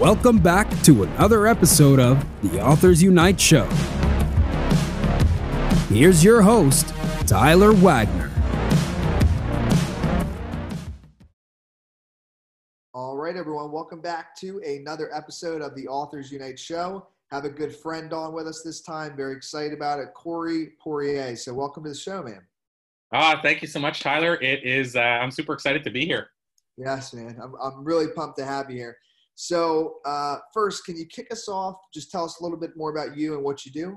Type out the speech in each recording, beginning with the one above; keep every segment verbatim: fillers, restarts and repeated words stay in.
Welcome back to another episode of the Authors Unite Show. Here's your host, Tyler Wagner. All right, everyone. Welcome back to another episode of the Authors Unite Show. Have a good friend on with us this time. Very excited about it, Corey Poirier. So welcome to the show, man. Ah, thank you so much, Tyler. It is, uh, I'm super excited to be here. Yes, man. I'm, I'm really pumped to have you here. So uh, first, can you kick us off? Just tell us a little bit more about you and what you do.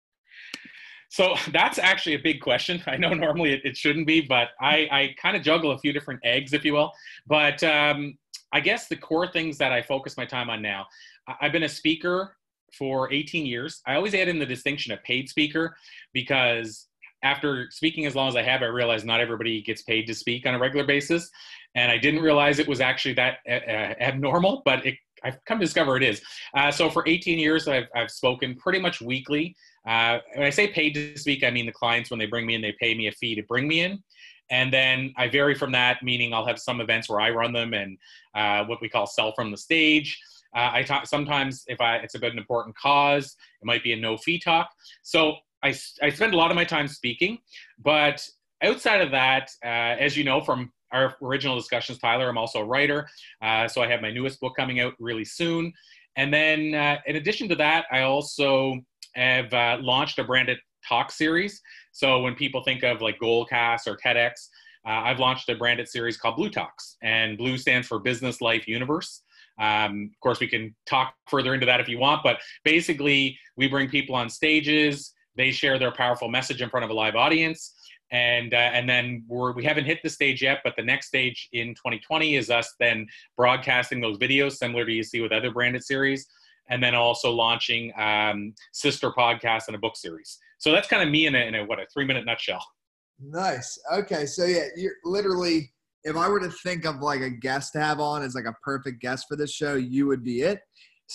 So that's actually a big question. I know normally it, it shouldn't be, but I, I kind of juggle a few different eggs, if you will. But um, I guess the core things that I focus my time on now, I've been a speaker for eighteen years. I always add in the distinction of paid speaker because after speaking as long as I have, I realized not everybody gets paid to speak on a regular basis. And I didn't realize it was actually that uh, abnormal, but it, I've come to discover it is. Uh, so for eighteen years, I've, I've spoken pretty much weekly. Uh, when I say paid to speak, I mean the clients, when they bring me in, they pay me a fee to bring me in. And then I vary from that, meaning I'll have some events where I run them and uh, what we call sell from the stage. Uh, I talk sometimes if I, it's about an important cause, it might be a no fee talk. So I, I spend a lot of my time speaking, but outside of that, uh, as you know from our original discussions, Tyler, I'm also a writer. Uh, so I have my newest book coming out really soon. And then uh, in addition to that, I also have uh, launched a branded talk series. So when people think of like Goalcast or TEDx, uh, I've launched a branded series called Blue Talks. And Blue stands for Business Life Universe. Um, of course, we can talk further into that if you want, but basically we bring people on stages. They share their powerful message in front of a live audience. And uh, and then we're, we haven't hit the stage yet, but the next stage in twenty twenty is us then broadcasting those videos similar to you see with other branded series, and then also launching um, sister podcasts and a book series. So that's kind of me in a, in a what, a three-minute nutshell. Nice. Okay, so yeah, you're literally, if I were to think of like a guest to have on as like a perfect guest for this show, you would be it.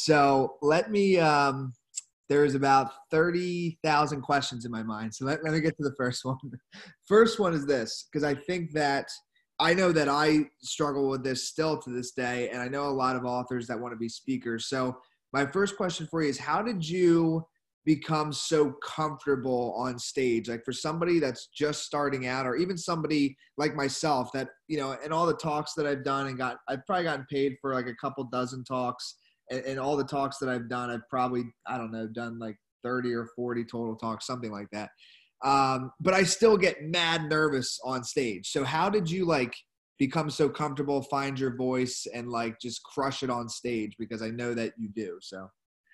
So let me um, – there's about thirty thousand questions in my mind. So let, let me get to the first one. First one is this, because I think that I know that I struggle with this still to this day, and I know a lot of authors that want to be speakers. So my first question for you is, how did you become so comfortable on stage? Like for somebody that's just starting out, or even somebody like myself that, you know, and all the talks that I've done and got, I've probably gotten paid for like a couple dozen talks. And all the talks that I've done, I've probably, I don't know, done like thirty or forty total talks, something like that. Um, but I still get mad nervous on stage. So how did you like become so comfortable, find your voice, and like just crush it on stage? Because I know that you do. So,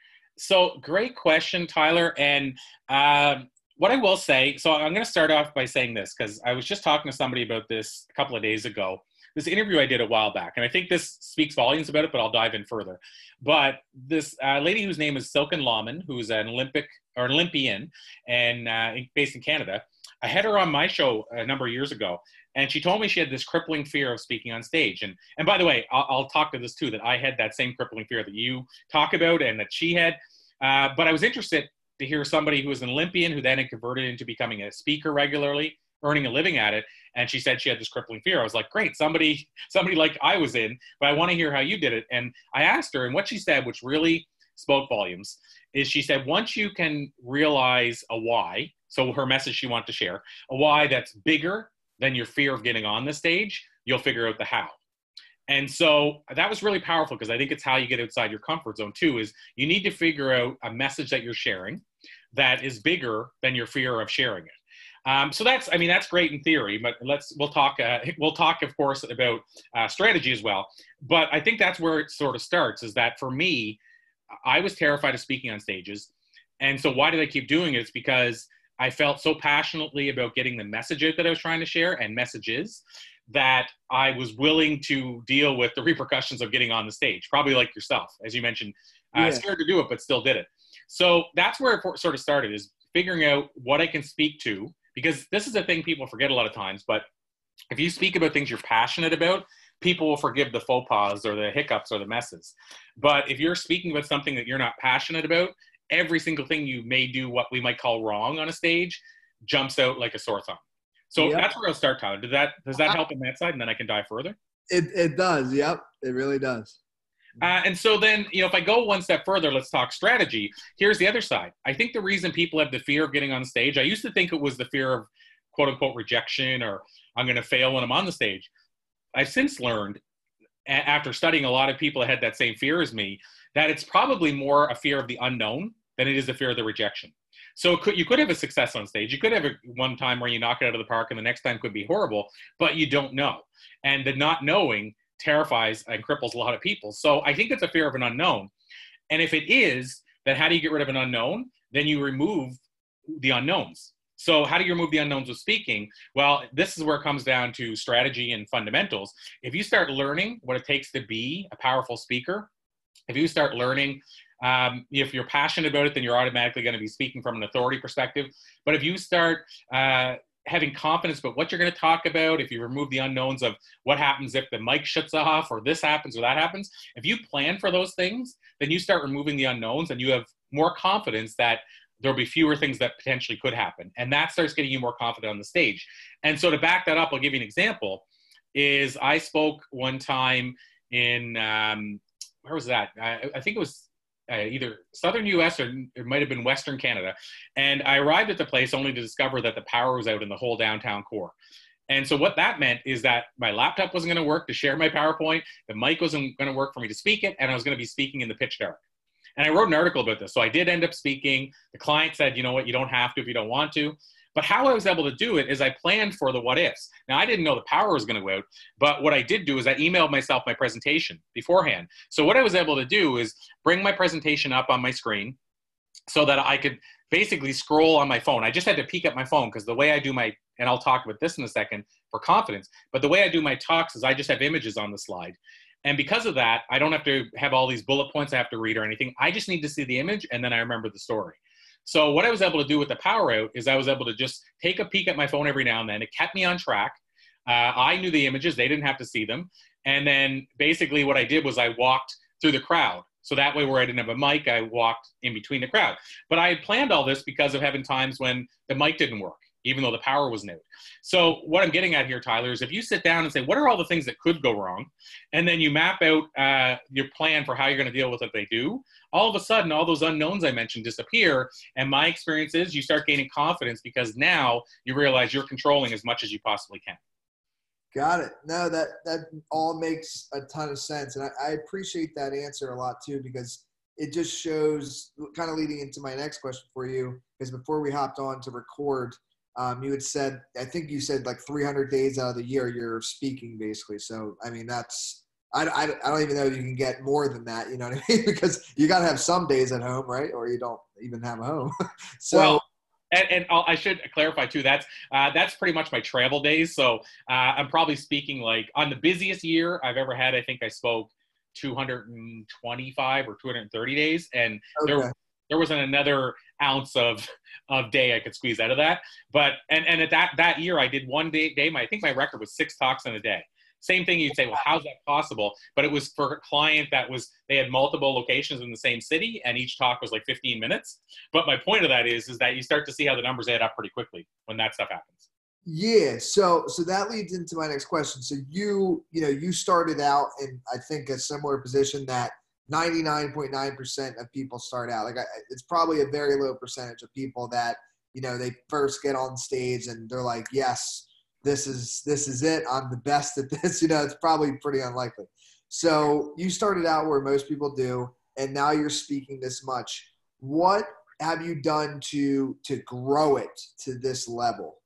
so great question, Tyler. And uh, what I will say, so I'm going to start off by saying this, because I was just talking to somebody about this a couple of days ago. This interview I did a while back, and I think this speaks volumes about it, but I'll dive in further. But this uh, lady whose name is Silken Laumann, who's an Olympic or an Olympian and uh, based in Canada, I had her on my show a number of years ago, and she told me she had this crippling fear of speaking on stage. And and by the way, I'll, I'll talk to this too, that I had that same crippling fear that you talk about and that she had. Uh, but I was interested to hear somebody who was an Olympian who then had converted into becoming a speaker regularly, earning a living at it. And she said she had this crippling fear. I was like, great, somebody, somebody like I was in, but I want to hear how you did it. And I asked her, and what she said, which really spoke volumes, is she said, once you can realize a why, so her message she wanted to share, a why that's bigger than your fear of getting on the stage, you'll figure out the how. And so that was really powerful, because I think it's how you get outside your comfort zone too, is you need to figure out a message that you're sharing that is bigger than your fear of sharing it. Um, so that's, I mean, that's great in theory, but let's, we'll talk, uh, we'll talk, of course, about uh, strategy as well. But I think that's where it sort of starts, is that for me, I was terrified of speaking on stages. And so why did I keep doing it? It's because I felt so passionately about getting the message out that I was trying to share, and messages, that I was willing to deal with the repercussions of getting on the stage, probably like yourself, as you mentioned, uh, yeah. Scared to do it, but still did it. So that's where it sort of started, is figuring out what I can speak to. Because this is a thing people forget a lot of times, but if you speak about things you're passionate about, people will forgive the faux pas or the hiccups or the messes. But if you're speaking about something that you're not passionate about, every single thing you may do what we might call wrong on a stage jumps out like a sore thumb. So yep. That's where I'll start, Tyler. Does that, does that help on that side? And then I can dive further? It, it does. Yep. It really does. Uh, and so then, you know, if I go one step further, let's talk strategy. Here's the other side. I think the reason people have the fear of getting on stage, I used to think it was the fear of quote unquote rejection, or I'm going to fail when I'm on the stage. I've since learned, a- after studying a lot of people that had that same fear as me, that it's probably more a fear of the unknown than it is the fear of the rejection. So it could, you could have a success on stage. You could have a, one time where you knock it out of the park and the next time could be horrible, but you don't know. And the not knowing terrifies and cripples a lot of people. So I think it's a fear of an unknown. And if it is, then how do you get rid of an unknown? Then you remove the unknowns. So how do you remove the unknowns with speaking? Well, this is where it comes down to strategy and fundamentals. If you start learning what it takes to be a powerful speaker, if you start learning, um, if you're passionate about it, then you're automatically going to be speaking from an authority perspective. But if you start uh, having confidence about what you're going to talk about, if you remove the unknowns of what happens if the mic shuts off or this happens or that happens, if you plan for those things, then you start removing the unknowns and you have more confidence that there'll be fewer things that potentially could happen. And that starts getting you more confident on the stage. And so to back that up, I'll give you an example, is I spoke one time in, um, where was that? I, I think it was uh, either Southern U S or it might have been Western Canada. And I arrived at the place only to discover that the power was out in the whole downtown core. And so what that meant is that my laptop wasn't going to work to share my PowerPoint, the mic wasn't going to work for me to speak it, and I was going to be speaking in the pitch dark. And I wrote an article about this. So I did end up speaking. The client said, you know what, you don't have to if you don't want to. But how I was able to do it is I planned for the what ifs. Now, I didn't know the power was going to go out, but what I did do is I emailed myself my presentation beforehand. So what I was able to do is bring my presentation up on my screen so that I could basically scroll on my phone. I just had to peek at my phone because the way I do my, and I'll talk about this in a second for confidence, but the way I do my talks is I just have images on the slide. And because of that, I don't have to have all these bullet points I have to read or anything. I just need to see the image and then I remember the story. So what I was able to do with the power out is I was able to just take a peek at my phone every now and then. It kept me on track. Uh, I knew the images. They didn't have to see them. And then basically what I did was I walked through the crowd. So that way where I didn't have a mic, I walked in between the crowd. But I had planned all this because of having times when the mic didn't work, even though the power was new. So what I'm getting at here, Tyler, is if you sit down and say, what are all the things that could go wrong? And then you map out uh, your plan for how you're going to deal with it if they do, all of a sudden, all those unknowns I mentioned disappear. And my experience is you start gaining confidence because now you realize you're controlling as much as you possibly can. Got it. No, that, that all makes a ton of sense. And I, I appreciate that answer a lot too, because it just shows, kind of leading into my next question for you, because before we hopped on to record, Um, you had said, I think you said like three hundred days out of the year you're speaking basically. So, I mean, that's, I, I, I don't even know if you can get more than that, you know what I mean? Because you got to have some days at home, right? Or you don't even have a home. So, well, and, and I'll, I should clarify too, that's, uh, that's pretty much my travel days. So uh, I'm probably speaking like on the busiest year I've ever had, I think I spoke two hundred twenty-five or two hundred thirty days. And okay. there there wasn't another ounce of, of day I could squeeze out of that. But, and, and at that, that year I did one day, day, my, I think my record was six talks in a day. Same thing. You'd say, well, how's that possible? But it was for a client that was, they had multiple locations in the same city and each talk was like fifteen minutes. But my point of that is, is that you start to see how the numbers add up pretty quickly when that stuff happens. Yeah. So, so that leads into my next question. So you, you know, you started out in, I think, a similar position that ninety-nine point nine percent of people start out. Like I, it's probably a very low percentage of people that, you know, they first get on stage and they're like, yes, this is, this is it. I'm the best at this. You know, it's probably pretty unlikely. So you started out where most people do, and now you're speaking this much. What have you done to, to grow it to this level?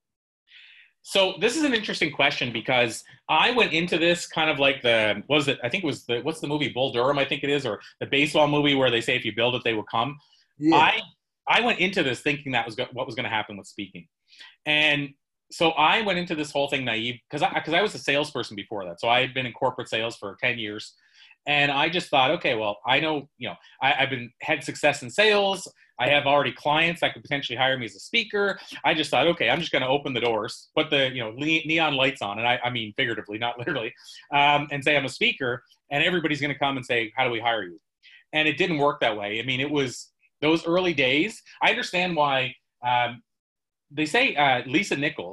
So this is an interesting question because I went into this kind of like the, what was it? I think it was the, what's the movie? Bull Durham, I think it is, or the baseball movie where they say, if you build it, they will come. Yeah. I, I went into this thinking that was go- what was going to happen with speaking. And so I went into this whole thing naive because I, because I was a salesperson before that. So I had been in corporate sales for ten years. And I just thought, okay, well, I know, you know, I, I've been had success in sales. I have already clients that could potentially hire me as a speaker. I just thought, okay, I'm just going to open the doors, put the, you know, le- neon lights on. And I, I mean, figuratively, not literally, um, and say I'm a speaker and everybody's going to come and say, how do we hire you? And it didn't work that way. I mean, it was those early days. I understand why um, they say uh, Lisa Nichols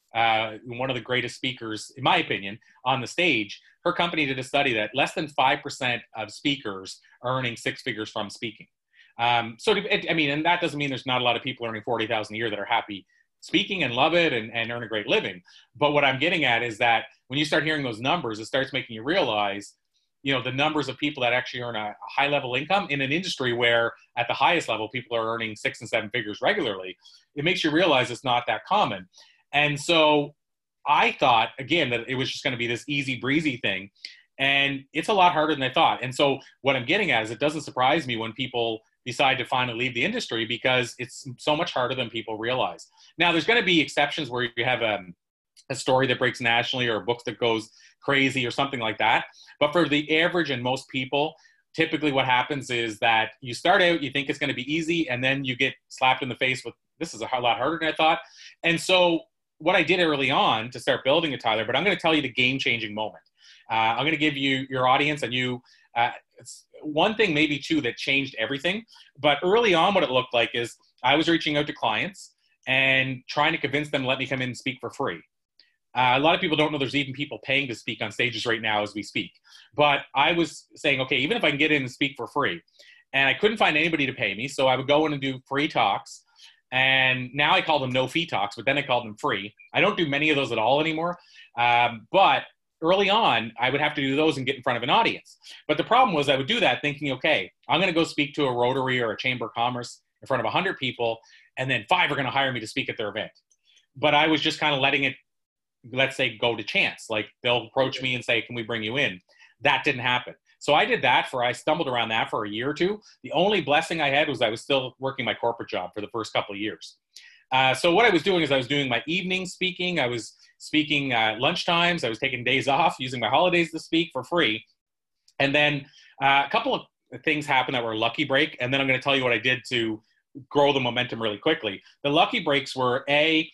uh, one of the greatest speakers, in my opinion, on the stage, her company did a study that less than five percent of speakers are earning six figures from speaking. Um, so, it, I mean, and that doesn't mean there's not a lot of people earning forty thousand a year that are happy speaking and love it and, and earn a great living. But what I'm getting at is that when you start hearing those numbers, it starts making you realize, you know, the numbers of people that actually earn a, a high level income in an industry where at the highest level, people are earning six and seven figures regularly. It makes you realize it's not that common. And so I thought, again, that it was just going to be this easy breezy thing. And it's a lot harder than I thought. And so what I'm getting at is it doesn't surprise me when people decide to finally leave the industry, because it's so much harder than people realize. Now, there's going to be exceptions where you have a, a story that breaks nationally or a book that goes crazy or something like that. But for the average and most people, typically what happens is that you start out, you think it's going to be easy, and then you get slapped in the face with, this is a lot harder than I thought. And so what I did early on to start building it, Tyler, but I'm going to tell you the game-changing moment. Uh, I'm going to give you, your audience and you, uh, one thing, maybe two, that changed everything. But early on, what it looked like is I was reaching out to clients and trying to convince them to let me come in and speak for free. Uh, a lot of people don't know there's even people paying to speak on stages right now as we speak. But I was saying, okay, even if I can get in and speak for free, and I couldn't find anybody to pay me, so I would go in and do free talks. And now I call them no fee talks, but then I called them free. I don't do many of those at all anymore. Um, but early on, I would have to do those and get in front of an audience. But the problem was I would do that thinking, okay, I'm going to go speak to a Rotary or a Chamber of Commerce in front of one hundred people, and then five are going to hire me to speak at their event. But I was just kind of letting it, let's say, go to chance. Like they'll approach me and say, can we bring you in? That didn't happen. So I did that for, I stumbled around that for a year or two. The only blessing I had was I was still working my corporate job for the first couple of years. Uh, so what I was doing is I was doing my evening speaking. I was speaking uh, lunchtimes. I was taking days off, using my holidays to speak for free. And then uh, a couple of things happened that were a lucky break. And then I'm going to tell you what I did to grow the momentum really quickly. The lucky breaks were, A,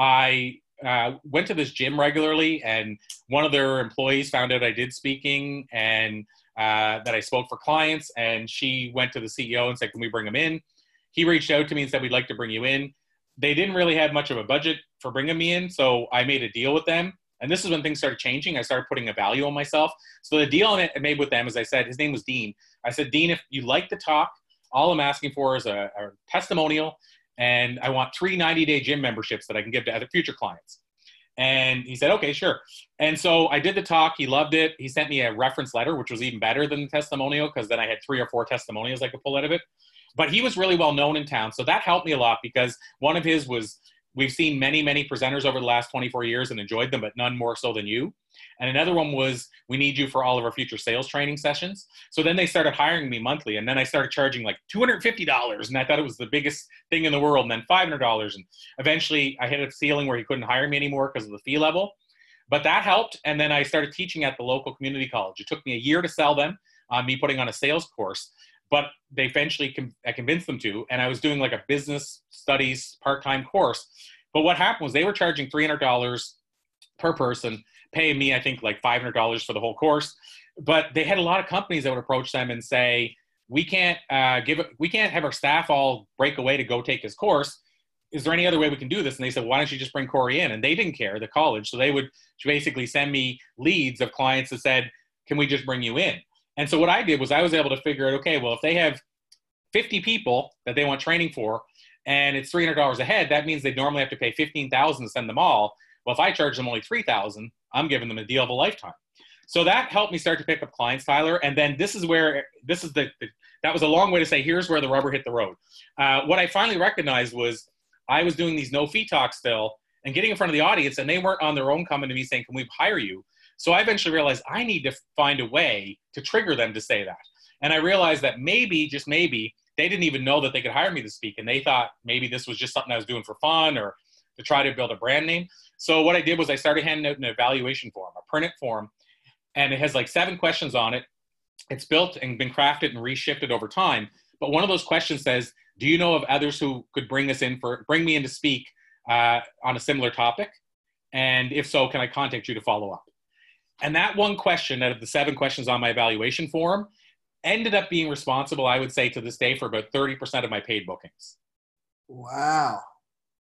I uh, went to this gym regularly, and one of their employees found out I did speaking and uh, that I spoke for clients. And she went to the C E O and said, can we bring him in? He reached out to me and said, we'd like to bring you in. They didn't really have much of a budget for bringing me in, so I made a deal with them. And this is when things started changing. I started putting a value on myself. So the deal I made with them is I said, his name was Dean. I said, Dean, if you like the talk, all I'm asking for is a, a testimonial, and I want three ninety-day gym memberships that I can give to other future clients. And he said, okay, sure. And so I did the talk. He loved it. He sent me a reference letter, which was even better than the testimonial, because then I had three or four testimonials I could pull out of it. But he was really well known in town. So that helped me a lot, because one of his was, we've seen many, many presenters over the last twenty-four years and enjoyed them, but none more so than you. And another one was, we need you for all of our future sales training sessions. So then they started hiring me monthly. And then I started charging like two hundred fifty dollars. And I thought it was the biggest thing in the world. And then five hundred dollars. And eventually I hit a ceiling where he couldn't hire me anymore because of the fee level. But that helped. And then I started teaching at the local community college. It took me a year to sell them on me putting on a sales course. But they eventually, con- I convinced them to, and I was doing like a business studies part-time course. But what happened was they were charging three hundred dollars per person, paying me, I think, like five hundred dollars for the whole course. But they had a lot of companies that would approach them and say, we can't uh, give it, we can't have our staff all break away to go take his course. Is there any other way we can do this? And they said, why don't you just bring Corey in? And they didn't care, the college. So they would basically send me leads of clients that said, can we just bring you in? And so what I did was I was able to figure out, okay, well, if they have fifty people that they want training for, and it's three hundred dollars a head, that means they normally have to pay fifteen thousand dollars to send them all. Well, if I charge them only three thousand dollars, I'm giving them a deal of a lifetime. So that helped me start to pick up clients, Tyler. And then this is where, this is the, the that was a long way to say, here's where the rubber hit the road. Uh, what I finally recognized was I was doing these no fee talks still and getting in front of the audience, and they weren't on their own coming to me saying, can we hire you? So I eventually realized I need to find a way to trigger them to say that. And I realized that maybe, just maybe, they didn't even know that they could hire me to speak. And they thought maybe this was just something I was doing for fun or to try to build a brand name. So what I did was I started handing out an evaluation form, a printed form, and it has like seven questions on it. It's built and been crafted and reshifted over time. But one of those questions says, do you know of others who could bring us in for, bring me in to speak uh, on a similar topic? And if so, can I contact you to follow up? And that one question out of the seven questions on my evaluation form ended up being responsible, I would say, to this day for about thirty percent of my paid bookings. Wow.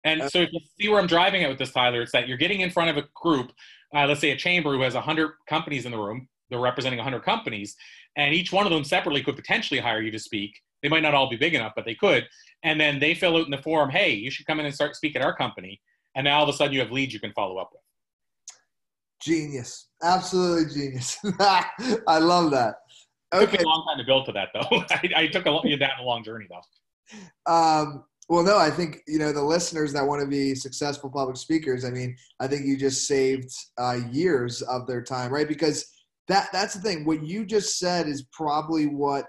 And so if you see where I'm driving at with this, Tyler, it's that you're getting in front of a group, uh, let's say a chamber who has one hundred companies in the room. They're representing one hundred companies, and each one of them separately could potentially hire you to speak. They might not all be big enough, but they could. And then they fill out in the form, hey, you should come in and start speak at our company. And now all of a sudden you have leads you can follow up with. Genius. Absolutely genius. I love that. It Okay. took a long time to build to that, though. I, I took a long, you down a long journey, though. Um, well, no, I think, you know, the listeners that want to be successful public speakers, I mean, I think you just saved uh, years of their time, right? Because that that's the thing. What you just said is probably what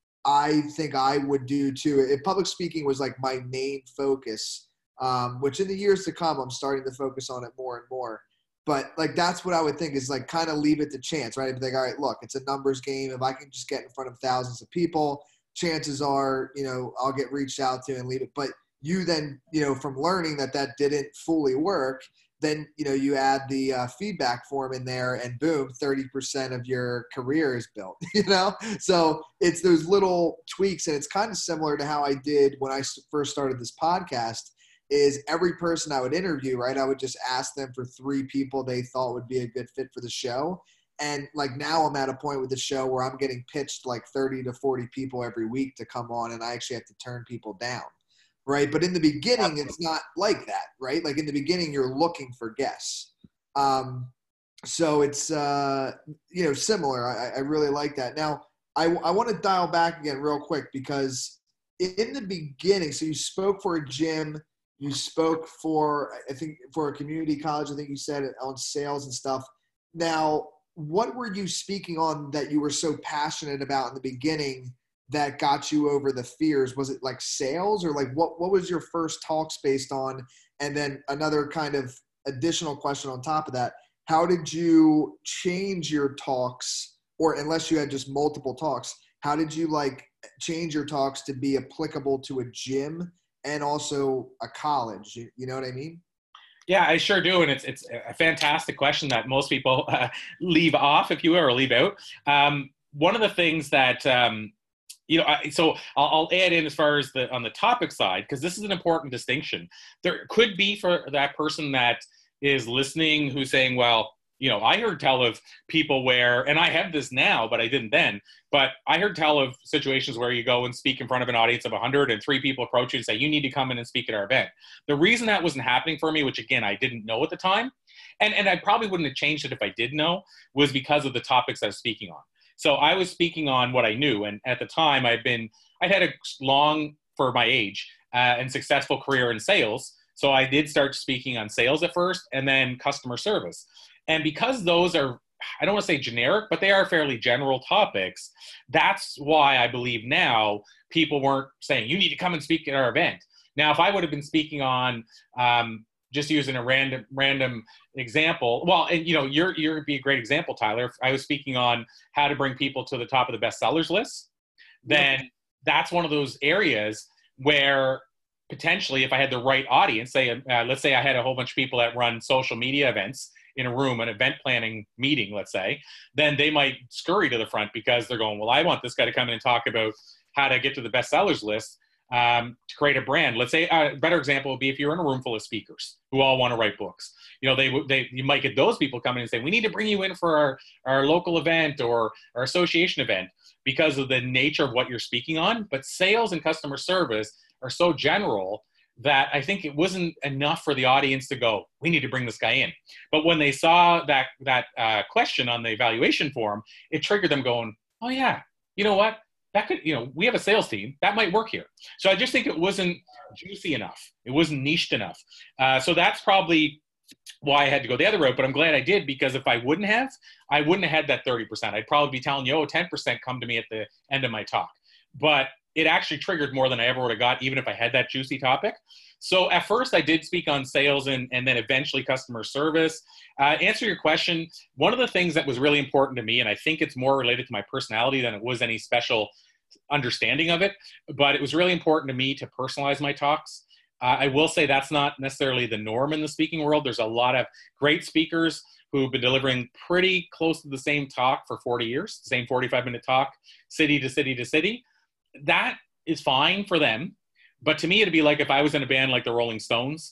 I think I would do too. If public speaking was like my main focus, um, which in the years to come, I'm starting to focus on it more and more. But like, that's what I would think is like kind of leave it to chance, right? I'd be like, all right, look, it's a numbers game. If I can just get in front of thousands of people, chances are, you know, I'll get reached out to and leave it. But you then, you know, from learning that that didn't fully work, then, you know, you add the uh, feedback form in there and boom, thirty percent of your career is built, you know? So it's those little tweaks, and it's kind of similar to how I did when I first started this podcast. Is every person I would interview, right, I would just ask them for three people they thought would be a good fit for the show. And like now I'm at a point with the show where I'm getting pitched like thirty to forty people every week to come on, and I actually have to turn people down, right? But in the beginning, it's not like that, right? Like in the beginning, you're looking for guests. Um, so it's, uh, you know, similar. I, I really like that. Now, I, I want to dial back again real quick because in the beginning, so you spoke for a gym, you spoke for, I think, for a community college, I think you said, on sales and stuff. Now, what were you speaking on that you were so passionate about in the beginning that got you over the fears? Was it like sales, or like what, what was your first talks based on? And then another kind of additional question on top of that, how did you change your talks, or unless you had just multiple talks, how did you like change your talks to be applicable to a gym and also a college? You, you know what I mean? Yeah, I sure do. And it's it's a fantastic question that most people uh, leave off, if you will, or leave out. Um, one of the things that, um, you know, I, so I'll, I'll add in as far as the on the topic side, because this is an important distinction. There could be for that person that is listening who's saying, well, you know, I heard tell of people where, and I have this now, but I didn't then, but I heard tell of situations where you go and speak in front of an audience of one hundred and three people approach you and say, you need to come in and speak at our event. The reason that wasn't happening for me, which again, I didn't know at the time, and, and I probably wouldn't have changed it if I did know, was because of the topics I was speaking on. So I was speaking on what I knew. And at the time I'd been, I'd had a long, for my age, uh, and successful career in sales. So I did start speaking on sales at first, and then customer service. And because those are, I don't want to say generic, but they are fairly general topics, that's why I believe now people weren't saying, you need to come and speak at our event. Now, if I would have been speaking on, um, just using a random random example, well, and you know, you're you're be a great example, Tyler. If I was speaking on how to bring people to the top of the bestsellers list, then yeah. That's one of those areas where potentially, if I had the right audience, say, uh, let's say I had a whole bunch of people that run social media events in a room, an event planning meeting, let's say, then they might scurry to the front because they're going, well, I want this guy to come in and talk about how to get to the bestsellers list um, to create a brand. Let's say a better example would be if you're in a room full of speakers who all want to write books. You know, they, they you might get those people coming and say, we need to bring you in for our, our local event or our association event because of the nature of what you're speaking on. But sales and customer service are so general that I think it wasn't enough for the audience to go, we need to bring this guy in. But when they saw that that uh, question on the evaluation form, it triggered them going, oh yeah, you know what? That could, you know, we have a sales team that might work here. So I just think it wasn't juicy enough. It wasn't niched enough. Uh, so that's probably why I had to go the other route, but I'm glad I did, because if I wouldn't have, I wouldn't have had that thirty percent. I'd probably be telling you, oh, ten percent come to me at the end of my talk. But it actually triggered more than I ever would have got, even if I had that juicy topic. So at first I did speak on sales and, and then eventually customer service. Uh, answer your question, one of the things that was really important to me, and I think it's more related to my personality than it was any special understanding of it, but it was really important to me to personalize my talks. Uh, I will say that's not necessarily the norm in the speaking world. There's a lot of great speakers who've been delivering pretty close to the same talk for forty years, the same forty-five minute talk, city to city to city. That is fine for them. But to me, it'd be like if I was in a band like the Rolling Stones,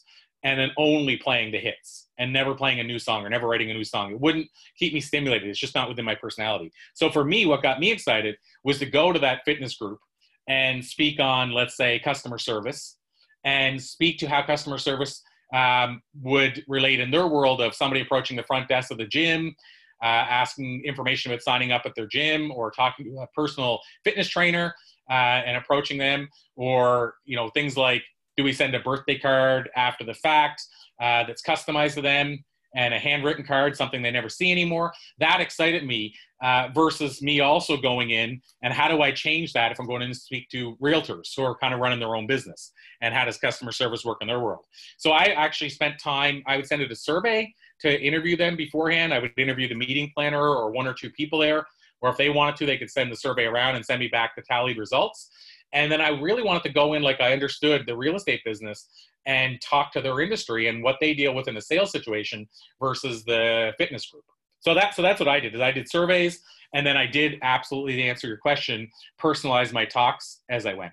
and then only playing the hits and never playing a new song or never writing a new song. It wouldn't keep me stimulated. It's just not within my personality. So for me, what got me excited was to go to that fitness group and speak on, let's say, customer service, and speak to how customer service um, would relate in their world of somebody approaching the front desk of the gym, uh, asking information about signing up at their gym, or talking to a personal fitness trainer uh, and approaching them, or, you know, things like, do we send a birthday card after the fact uh, that's customized to them, and a handwritten card, something they never see anymore? That excited me uh, versus me also going in and how do I change that if I'm going in to speak to realtors who are kind of running their own business, and how does customer service work in their world? So I actually spent time, I would send it a survey to interview them beforehand. I would interview the meeting planner or one or two people there, or if they wanted to, they could send the survey around and send me back the tallied results. And then I really wanted to go in like I understood the real estate business and talk to their industry and what they deal with in a sales situation versus the fitness group. So that, so that's what I did, is I did surveys, and then I did, absolutely, to answer your question, personalize my talks as I went.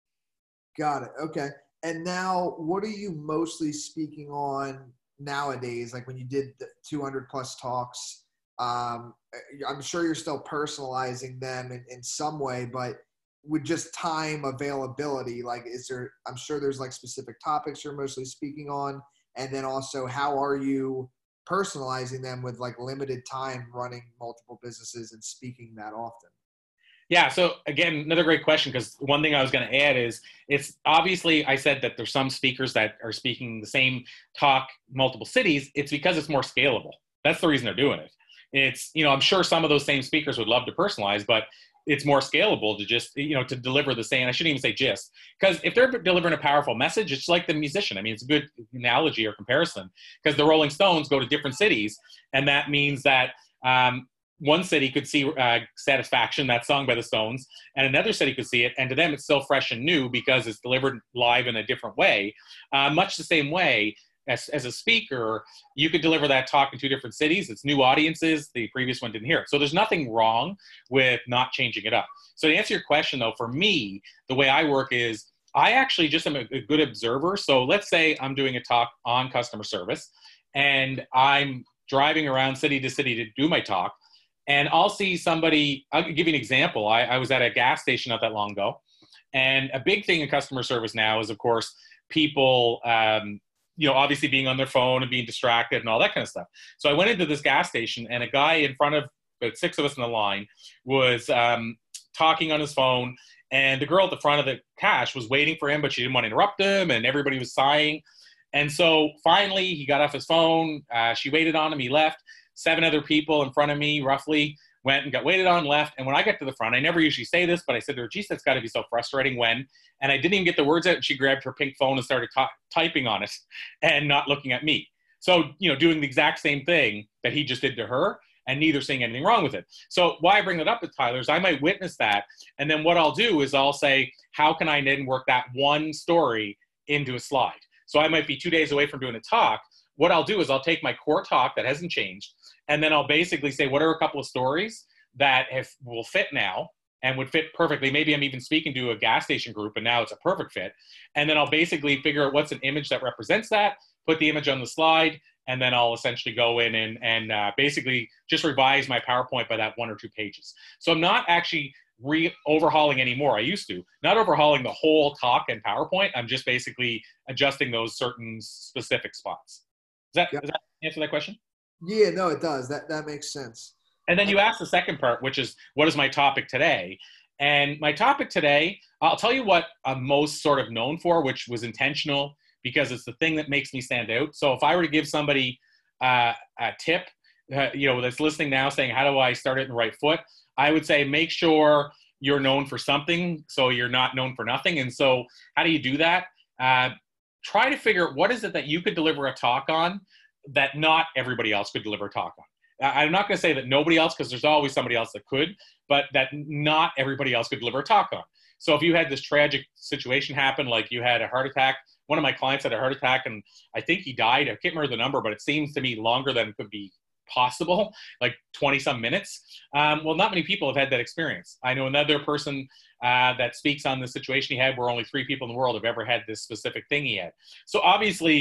Got it. Okay. And now what are you mostly speaking on nowadays? Like when you did the two hundred plus talks, um, I'm sure you're still personalizing them in, in some way, but with just time availability, like, is there, I'm sure there's like specific topics you're mostly speaking on. And then also, how are you personalizing them with like limited time running multiple businesses and speaking that often? Yeah. So again, another great question, because one thing I was going to add is, it's obviously, I said that there's some speakers that are speaking the same talk, multiple cities. It's because it's more scalable. That's the reason they're doing it. It's, you know, I'm sure some of those same speakers would love to personalize, but it's more scalable to just, you know, to deliver the same, I shouldn't even say just, because if they're delivering a powerful message, it's like the musician. I mean, it's a good analogy or comparison, because the Rolling Stones go to different cities, and that means that um, one city could see uh, Satisfaction, that song by the Stones, and another city could see it, and to them it's still fresh and new because it's delivered live in a different way. Uh, much the same way, As, as a speaker, you could deliver that talk in two different cities. It's new audiences. The previous one didn't hear it. So there's nothing wrong with not changing it up. So to answer your question, though, for me, the way I work is I actually just am a, a good observer. So let's say I'm doing a talk on customer service, and I'm driving around city to city to do my talk, and I'll see somebody. I'll give you an example. I, I was at a gas station not that long ago, and a big thing in customer service now is, of course, people um, you know, obviously being on their phone and being distracted and all that kind of stuff. So I went into this gas station, and a guy in front of about six of us in the line was um, talking on his phone, and the girl at the front of the cash was waiting for him, but she didn't want to interrupt him, and everybody was sighing. And so finally he got off his phone. Uh, she waited on him. He left. Seven other people in front of me roughly went and got waited on, left. And when I got to the front, I never usually say this, but I said to her, geez, that's got to be so frustrating when, and I didn't even get the words out, and she grabbed her pink phone and started ta- typing on it and not looking at me. So, you know, doing the exact same thing that he just did to her, and neither seeing anything wrong with it. So why I bring that up with Tyler is I might witness that, and then what I'll do is I'll say, how can I then work that one story into a slide? So I might be two days away from doing a talk. What I'll do is I'll take my core talk that hasn't changed, and then I'll basically say, what are a couple of stories that have, will fit now and would fit perfectly? Maybe I'm even speaking to a gas station group, and now it's a perfect fit. And then I'll basically figure out what's an image that represents that, put the image on the slide, and then I'll essentially go in and, and uh, basically just revise my PowerPoint by that one or two pages. So I'm not actually re overhauling anymore. I used to. Not overhauling the whole talk and PowerPoint. I'm just basically adjusting those certain specific spots. Does that, Yep. does that answer that question? Yeah, no, it does. That that makes sense. And then you asked the second part, which is, what is my topic today? And my topic today, I'll tell you what I'm most sort of known for, which was intentional because it's the thing that makes me stand out. So if I were to give somebody uh, a tip, uh, you know, that's listening now saying, how do I start it in the right foot? I would say, make sure you're known for something so you're not known for nothing. And so how do you do that? Uh, try to figure out what is it that you could deliver a talk on that not everybody else could deliver a talk on. I'm not going to say that nobody else, because there's always somebody else that could, but that not everybody else could deliver a talk on. So if you had this tragic situation happen, like you had a heart attack, one of my clients had a heart attack, and I think he died. I can't remember the number, but it seems to me longer than could be possible, like twenty some minutes. Um, well, not many people have had that experience. I know another person uh, that speaks on the situation he had where only three people in the world have ever had this specific thing he had. So obviously,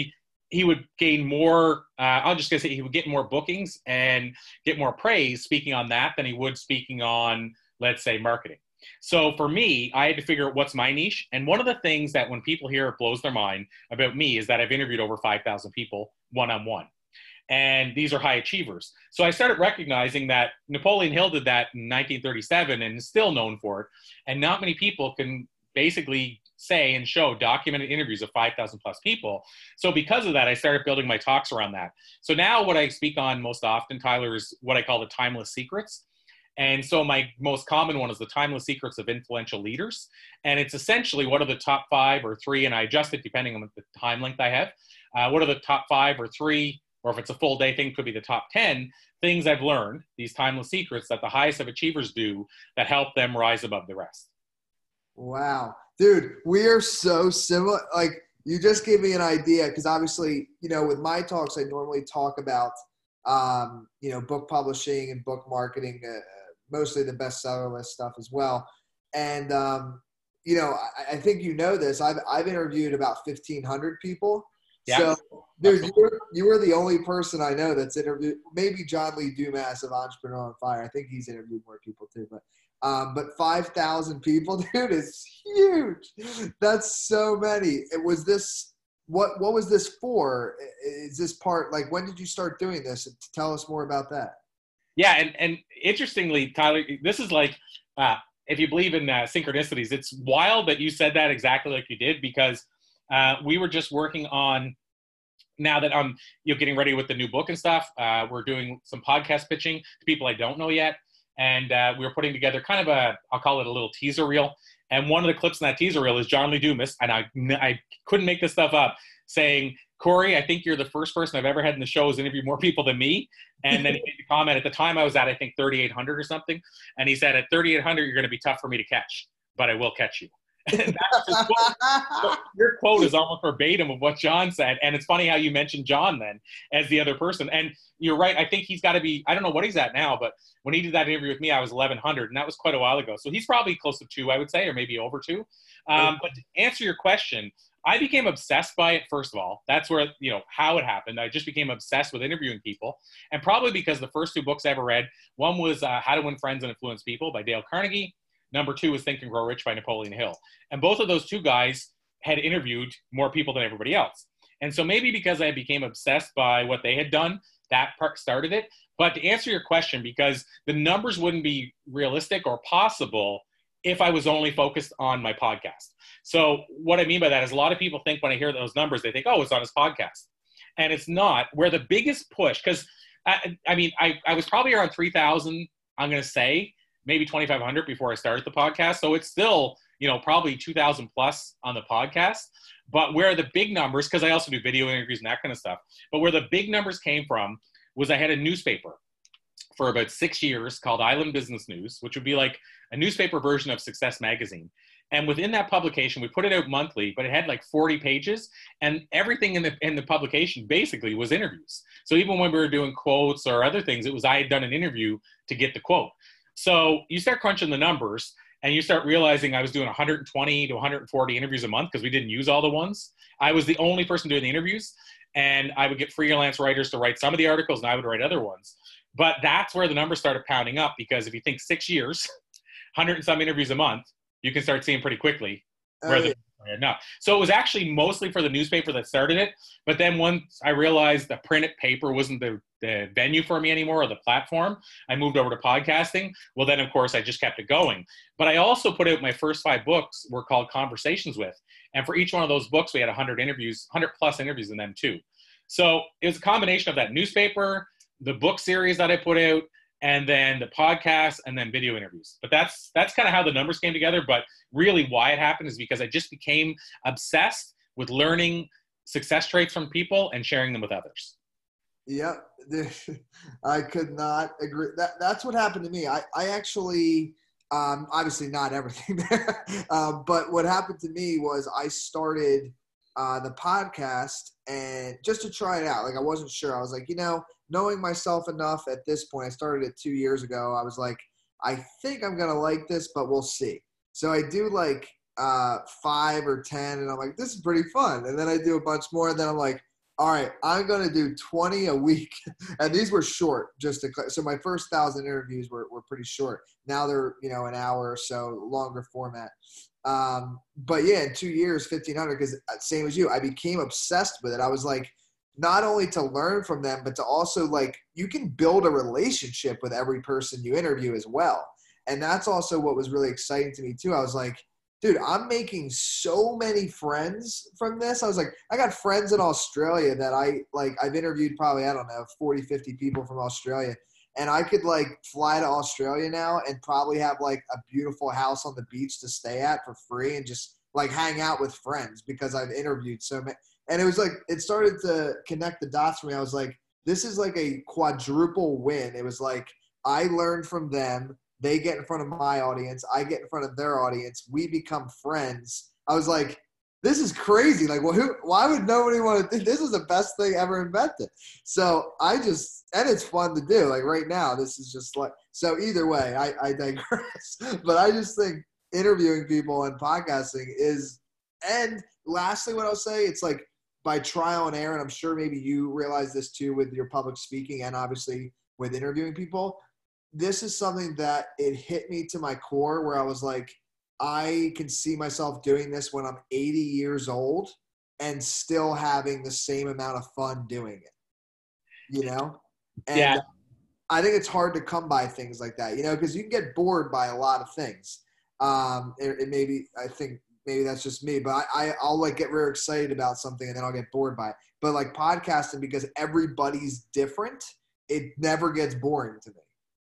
he would gain more, uh, I'll just gonna say he would get more bookings and get more praise speaking on that than he would speaking on, let's say, marketing. So for me, I had to figure out what's my niche. And one of the things that when people hear it blows their mind about me is that I've interviewed over five thousand people one-on-one. And these are high achievers. So I started recognizing that Napoleon Hill did that in nineteen thirty-seven and is still known for it. And not many people can basically say and show documented interviews of five thousand plus people. So because of that, I started building my talks around that. So now what I speak on most often, Tyler, is what I call the timeless secrets. And so my most common one is the timeless secrets of influential leaders. And it's essentially what are the top five or three, and I adjust it depending on the time length I have. Uh, what are the top five or three, or if it's a full day thing, could be the top ten things I've learned, these timeless secrets that the highest of achievers do that help them rise above the rest. Wow. Dude, we are so similar. Like, you just gave me an idea because obviously, you know, with my talks, I normally talk about, um, you know, book publishing and book marketing, uh, mostly the bestseller list stuff as well. And, um, you know, I, I think you know this. I've, I've interviewed about fifteen hundred people. Yeah. So, dude, you were, you were the only person I know that's interviewed. Maybe John Lee Dumas of Entrepreneur on Fire. I think he's interviewed more people too. But um, but five thousand people, dude, is huge. That's so many. It was this. What what was this for? Is this part like when did you start doing this? Tell us more about that. Yeah, and and interestingly, Tyler, this is like uh, if you believe in uh, synchronicities, it's wild that you said that exactly like you did because uh, we were just working on. Now that I'm you know getting ready with the new book and stuff, uh, we're doing some podcast pitching to people I don't know yet. And uh, we were putting together kind of a, I'll call it a little teaser reel. And one of the clips in that teaser reel is John Lee Dumas, and I, I couldn't make this stuff up, saying, Corey, I think you're the first person I've ever had in the show who's interviewed more people than me. And then he made a comment. At the time I was at, I think, thirty-eight hundred or something. And he said, at thirty-eight hundred, you're going to be tough for me to catch, but I will catch you. That's his quote. So your quote is almost verbatim of what John said. And it's funny how you mentioned John then as the other person. And you're right. I think he's got to be, I don't know what he's at now, but when he did that interview with me, I was eleven hundred, and that was quite a while ago. So he's probably close to two, I would say, or maybe over two. Um, but to answer your question, I became obsessed by it, first of all. That's where, you know, how it happened. I just became obsessed with interviewing people. And probably because the first two books I ever read, one was uh, How to Win Friends and Influence People by Dale Carnegie. Number two was Think and Grow Rich by Napoleon Hill. And both of those two guys had interviewed more people than everybody else. And so maybe because I became obsessed by what they had done, that part started it. But to answer your question, because the numbers wouldn't be realistic or possible if I was only focused on my podcast. So what I mean by that is a lot of people think when I hear those numbers, they think, oh, it's on his podcast. And it's not. Where the biggest push, because I, I mean, I, I was probably around three thousand, I'm going to say, maybe twenty-five hundred before I started the podcast. So it's still, you know, probably two thousand plus on the podcast. But where the big numbers, because I also do video interviews and that kind of stuff, but where the big numbers came from was I had a newspaper for about six years called Island Business News, which would be like a newspaper version of Success Magazine. And within that publication, we put it out monthly, but it had like forty pages, and everything in the in the publication basically was interviews. So even when we were doing quotes or other things, it was I had done an interview to get the quote. So you start crunching the numbers and you start realizing I was doing one hundred twenty to one hundred forty interviews a month because we didn't use all the ones. I was the only person doing the interviews, and I would get freelance writers to write some of the articles and I would write other ones. But that's where the numbers started pounding up, because if you think six years, one hundred and some interviews a month, you can start seeing pretty quickly where Oh, the yeah. no. So it was actually mostly for the newspaper that started it. But then once I realized the printed paper wasn't the, the venue for me anymore, or the platform, I moved over to podcasting. Well, then, of course, I just kept it going. But I also put out my first five books were called Conversations With. And for each one of those books, we had one hundred interviews, one hundred plus interviews in them too. So it was a combination of that newspaper, the book series that I put out, and then the podcast, and then video interviews. But that's that's kind of how the numbers came together. But really why it happened is because I just became obsessed with learning success traits from people and sharing them with others. Yep. I could not agree. That That's what happened to me. I, I actually, um, obviously not everything there, um, but what happened to me was I started uh, the podcast and just to try it out. Like I wasn't sure. I was like, you know, knowing myself enough at this point, I started it two years ago. I was like, I think I'm going to like this, but we'll see. So I do like uh, five or ten, and I'm like, this is pretty fun. And then I do a bunch more, and then I'm like, All right, I'm going to do twenty a week. And these were short, just to – so my first one thousand interviews were, were pretty short. Now they're, you know, an hour or so, longer format. Um, but, yeah, in two years, fifteen hundred, because same as you, I became obsessed with it. I was like, not only to learn from them, but to also, like, you can build a relationship with every person you interview as well. And that's also what was really exciting to me, too. I was like, dude, I'm making so many friends from this. I was like, I got friends in Australia that I like, I've interviewed probably, I don't know, forty, fifty people from Australia. And I could like fly to Australia now and probably have like a beautiful house on the beach to stay at for free and just like hang out with friends because I've interviewed so many. And it was like, it started to connect the dots for me. I was like, this is like a quadruple win. It was like, I learned from them. They get in front of my audience. I get in front of their audience. We become friends. I was like, this is crazy. Like, well, who, why would nobody want to think this is the best thing ever invented? So I just, and it's fun to do. Like right now, this is just like, so either way, I, I digress. But I just think interviewing people and podcasting is, and lastly, what I'll say, it's like by trial and error, and I'm sure maybe you realize this too with your public speaking and obviously with interviewing people, this is something that it hit me to my core where I was like, I can see myself doing this when I'm eighty years old and still having the same amount of fun doing it, you know? And yeah. I think it's hard to come by things like that, you know, because you can get bored by a lot of things. Um, it, it maybe, I think maybe that's just me, but I, I, I'll like get real excited about something and then I'll get bored by it. But like podcasting, because everybody's different, it never gets boring to me.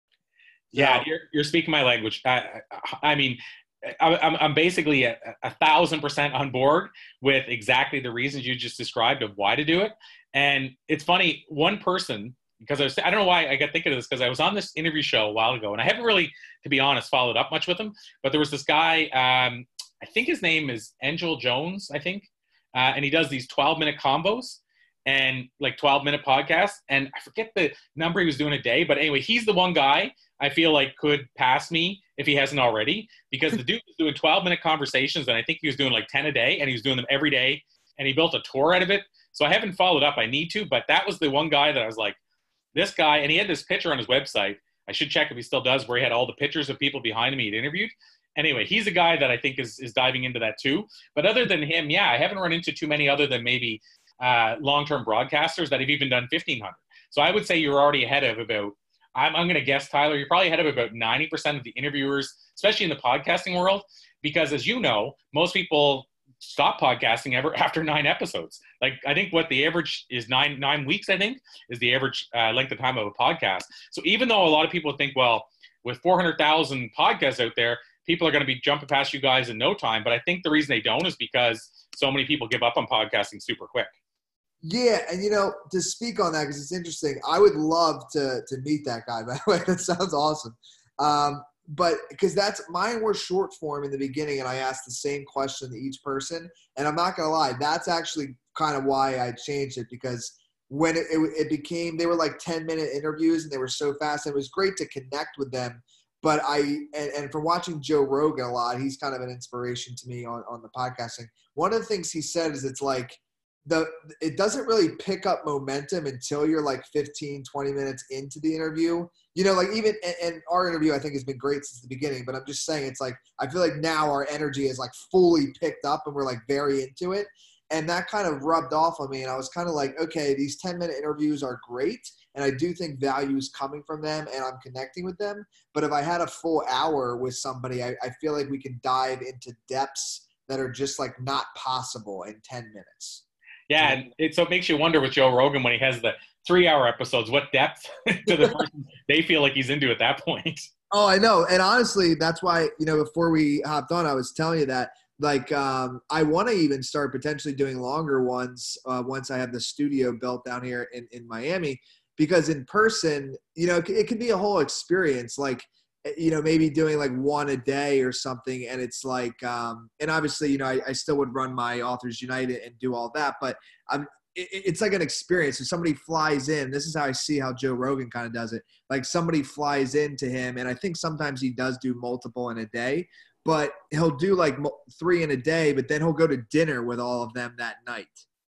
Yeah, you're, you're speaking my language. I, I mean, I, I'm, I'm basically a, a thousand percent on board with exactly the reasons you just described of why to do it. And it's funny, one person, because I was, I don't know why I got thinking of this, because I was on this interview show a while ago, and I haven't really, to be honest, followed up much with him. But there was this guy, um, I think his name is Angel Jones, I think, uh, and he does these twelve minute combos and like twelve minute podcasts. And I forget the number he was doing a day, but anyway, he's the one guy I feel like could pass me if he hasn't already, because the dude was doing twelve minute conversations, and I think he was doing like ten a day, and he was doing them every day, and he built a tour out of it. So I haven't followed up. I need to, but that was the one guy that I was like, this guy, and he had this picture on his website. I should check if he still does, where he had all the pictures of people behind him he'd interviewed. Anyway, he's a guy that I think is, is diving into that too. But other than him, yeah, I haven't run into too many other than maybe uh, long-term broadcasters that have even done fifteen hundred. So I would say you're already ahead of about, I'm, I'm going to guess, Tyler, you're probably ahead of about ninety percent of the interviewers, especially in the podcasting world, because as you know, most people stop podcasting ever after nine episodes. Like, I think what the average is nine, nine weeks, I think, is the average uh, length of time of a podcast. So even though a lot of people think, well, with four hundred thousand podcasts out there, people are going to be jumping past you guys in no time. But I think the reason they don't is because so many people give up on podcasting super quick. Yeah, and you know, to speak on that, because it's interesting, I would love to to meet that guy, by the way. That sounds awesome. Um, but because that's mine were short form in the beginning, and I asked the same question to each person. And I'm not gonna lie, that's actually kind of why I changed it, because when it, it, it became, they were like ten minute interviews and they were so fast. It was great to connect with them. But I, and, and from watching Joe Rogan a lot, he's kind of an inspiration to me on, on the podcasting. One of the things he said is it's like, the it doesn't really pick up momentum until you're like fifteen, twenty minutes into the interview. You know, like even, and, and our interview I think has been great since the beginning, but I'm just saying it's like, I feel like now our energy is like fully picked up and we're like very into it. And that kind of rubbed off on me. And I was kind of like, okay, these ten minute interviews are great. And I do think value is coming from them and I'm connecting with them. But if I had a full hour with somebody, I, I feel like we can dive into depths that are just like not possible in ten minutes. Yeah, and it, so it makes you wonder with Joe Rogan when he has the three-hour episodes, what depth to the person they feel like he's into at that point. Oh, I know. And honestly, that's why, you know, before we hopped on, I was telling you that, like, um, I want to even start potentially doing longer ones uh, once I have the studio built down here in, in Miami, because in person, you know, it, it could be a whole experience. Like, you know, maybe doing like one a day or something. And it's like, um, and obviously, you know, I, I still would run my Authors United and do all that, but I'm, it, it's like an experience. If somebody flies in, this is how I see how Joe Rogan kind of does it. Like somebody flies into him. And I think sometimes he does do multiple in a day, but he'll do like three in a day, but then he'll go to dinner with all of them that night.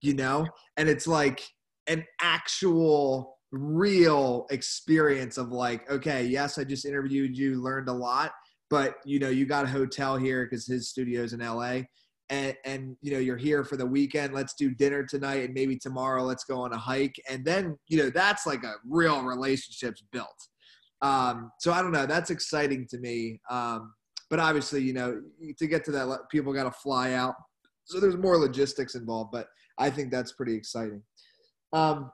you know, and it's like an actual real experience of like, okay, yes, I just interviewed you, learned a lot, but you know, you got a hotel here because his studio's in L A. And, and, you know, you're here for the weekend. Let's do dinner tonight. And maybe tomorrow, let's go on a hike. And then, you know, that's like a real relationships built. Um, so I don't know. That's exciting to me. Um, but obviously, you know, to get to that, people got to fly out. So there's more logistics involved, but I think that's pretty exciting. Um,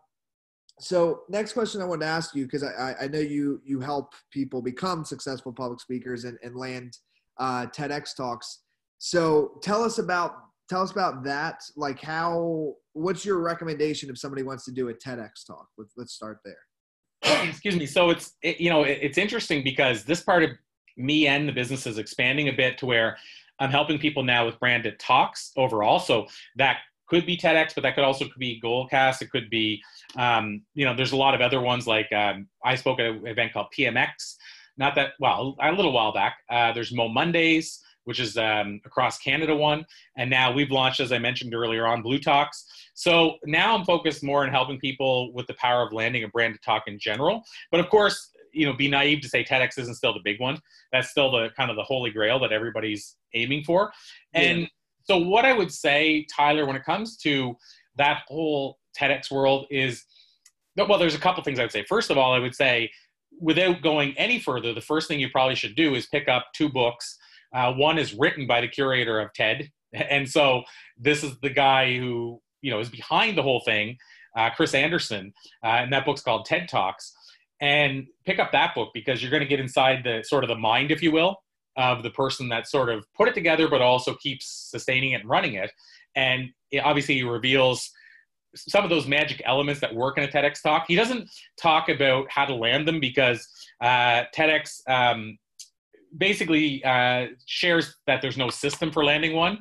so next question I wanted to ask you, because I, I know you, you help people become successful public speakers and, and land uh, TEDx talks. So tell us about tell us about that. Like how, what's your recommendation if somebody wants to do a TEDx talk? Let's let's start there. Excuse me. So it's it, you know it, it's interesting because this part of me and the business is expanding a bit to where I'm helping people now with branded talks overall. So that could be TEDx, but that could also be Goalcast. It could be um, you know there's a lot of other ones like um, I spoke at an event called P M X. Not that well a little while back. Uh, there's Mo Mondays, which is um, across Canada one. And now we've launched, as I mentioned earlier on, Blue Talks. So now I'm focused more on helping people with the power of landing a branded talk in general. But of course, you know, be naive to say TEDx isn't still the big one. That's still the kind of the holy grail that everybody's aiming for. And yeah. So what I would say, Tyler, when it comes to that whole TEDx world is, well, there's a couple things I would say. First of all, I would say, without going any further, the first thing you probably should do is pick up two books. Uh, one is written by the curator of TED. And so this is the guy who, you know, is behind the whole thing, uh, Chris Anderson. Uh, and that book's called TED Talks. And pick up that book because you're going to get inside the sort of the mind, if you will, of the person that sort of put it together, but also keeps sustaining it and running it. And it obviously reveals some of those magic elements that work in a TEDx talk. He doesn't talk about how to land them because uh, TEDx, um, basically uh, shares that there's no system for landing one.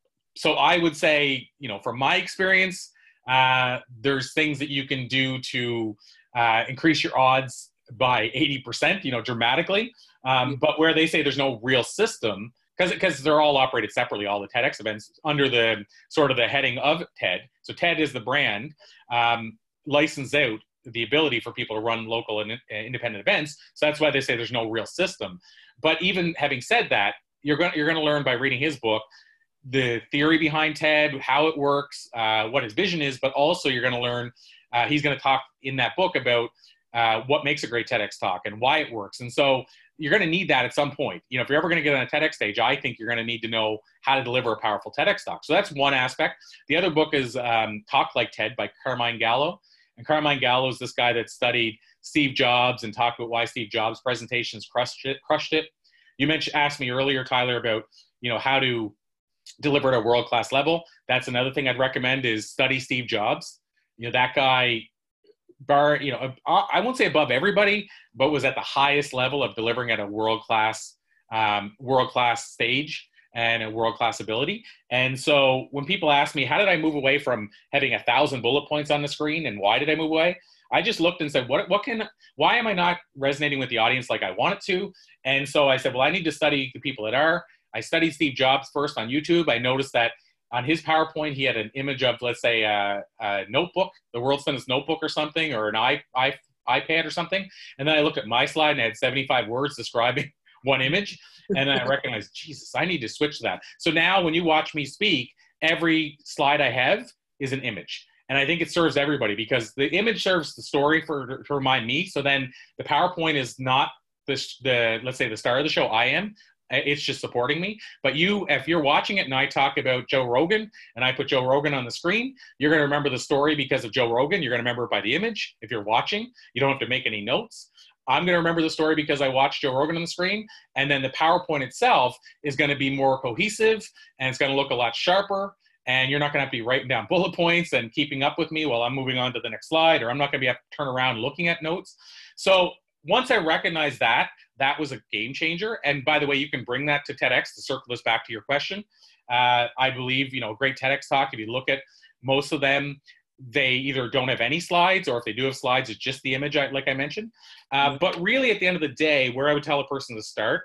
So I would say, you know, from my experience, uh, there's things that you can do to uh, increase your odds by eighty percent, you know, dramatically. Um, but where they say there's no real system, because because they're all operated separately, all the TEDx events, under the sort of the heading of TED. So TED is the brand, um, licensed out the ability for people to run local and independent events. So that's why they say there's no real system. But even having said that, you're going you're going to learn by reading his book the theory behind TED, how it works, uh, what his vision is, but also you're going to learn, uh, he's going to talk in that book about uh, what makes a great TEDx talk and why it works. And so you're going to need that at some point. You know, if you're ever going to get on a TEDx stage, I think you're going to need to know how to deliver a powerful TEDx talk. So that's one aspect. The other book is um, Talk Like TED by Carmine Gallo. And Carmine Gallo is this guy that studied Steve Jobs and talked about why Steve Jobs' presentations crushed it. Crushed it. You mentioned, asked me earlier, Tyler, about, you know, how to deliver at a world-class level. That's another thing I'd recommend is study Steve Jobs. You know, that guy, bar, you know, I won't say above everybody, but was at the highest level of delivering at a world-class, um, world-class stage and a world-class ability. And so when people ask me, how did I move away from having a thousand bullet points on the screen and why did I move away? I just looked and said, what, what can, why am I not resonating with the audience like I want it to? And so I said, well, I need to study the people that are. I studied Steve Jobs first on YouTube. I noticed that on his PowerPoint, he had an image of, let's say, a, a notebook, the world's thinnest notebook or something, or an i, I, iPad or something. And then I looked at my slide and I had seventy-five words describing one image. And then I recognized, Jesus, I need to switch to that. So now when you watch me speak, every slide I have is an image. And I think it serves everybody because the image serves the story for to remind me. So then the PowerPoint is not the, the let's say the star of the show. I am. It's just supporting me. But you, if you're watching it and I talk about Joe Rogan and I put Joe Rogan on the screen, you're going to remember the story because of Joe Rogan. You're going to remember it by the image. If you're watching, you don't have to make any notes. I'm going to remember the story because I watched Joe Rogan on the screen. And then the PowerPoint itself is going to be more cohesive and it's going to look a lot sharper. And you're not going to have to be writing down bullet points and keeping up with me while I'm moving on to the next slide, or I'm not going to be able to turn around looking at notes. So once I recognized that, that was a game changer. And by the way, you can bring that to TEDx to circle this back to your question. Uh, I believe, you know, a great TEDx talk, if you look at most of them, they either don't have any slides, or if they do have slides, it's just the image, like I mentioned. Uh, but really, at the end of the day, where I would tell a person to start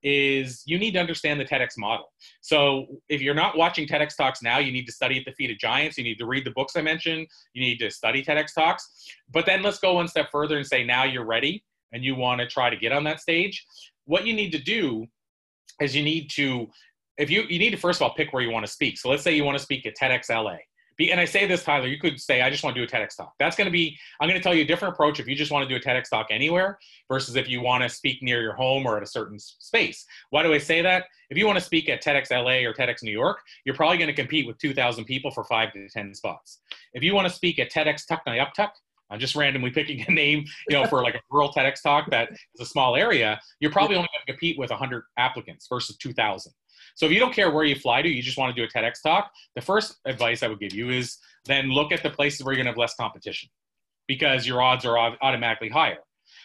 is you need to understand the TEDx model. So if you're not watching TEDx Talks now, you need to study At the Feet of Giants. You need to read the books I mentioned. You need to study TEDx Talks. But then let's go one step further and say now you're ready and you want to try to get on that stage. What you need to do is you need to, if you, you need to first of all pick where you want to speak. So let's say you want to speak at TEDx L A. Be, and I say this, Tyler, you could say, I just want to do a TEDx talk. That's going to be, I'm going to tell you a different approach if you just want to do a TEDx talk anywhere versus if you want to speak near your home or at a certain space. Why do I say that? If you want to speak at TEDx L A or TEDx New York, you're probably going to compete with two thousand people for five to ten spots. If you want to speak at TEDx Tuktoyaktuk, I'm just randomly picking a name, you know, for like a rural TEDx talk that is a small area, you're probably only going to compete with one hundred applicants versus two thousand. So if you don't care where you fly to, you just want to do a TEDx talk, the first advice I would give you is then look at the places where you're going to have less competition because your odds are automatically higher.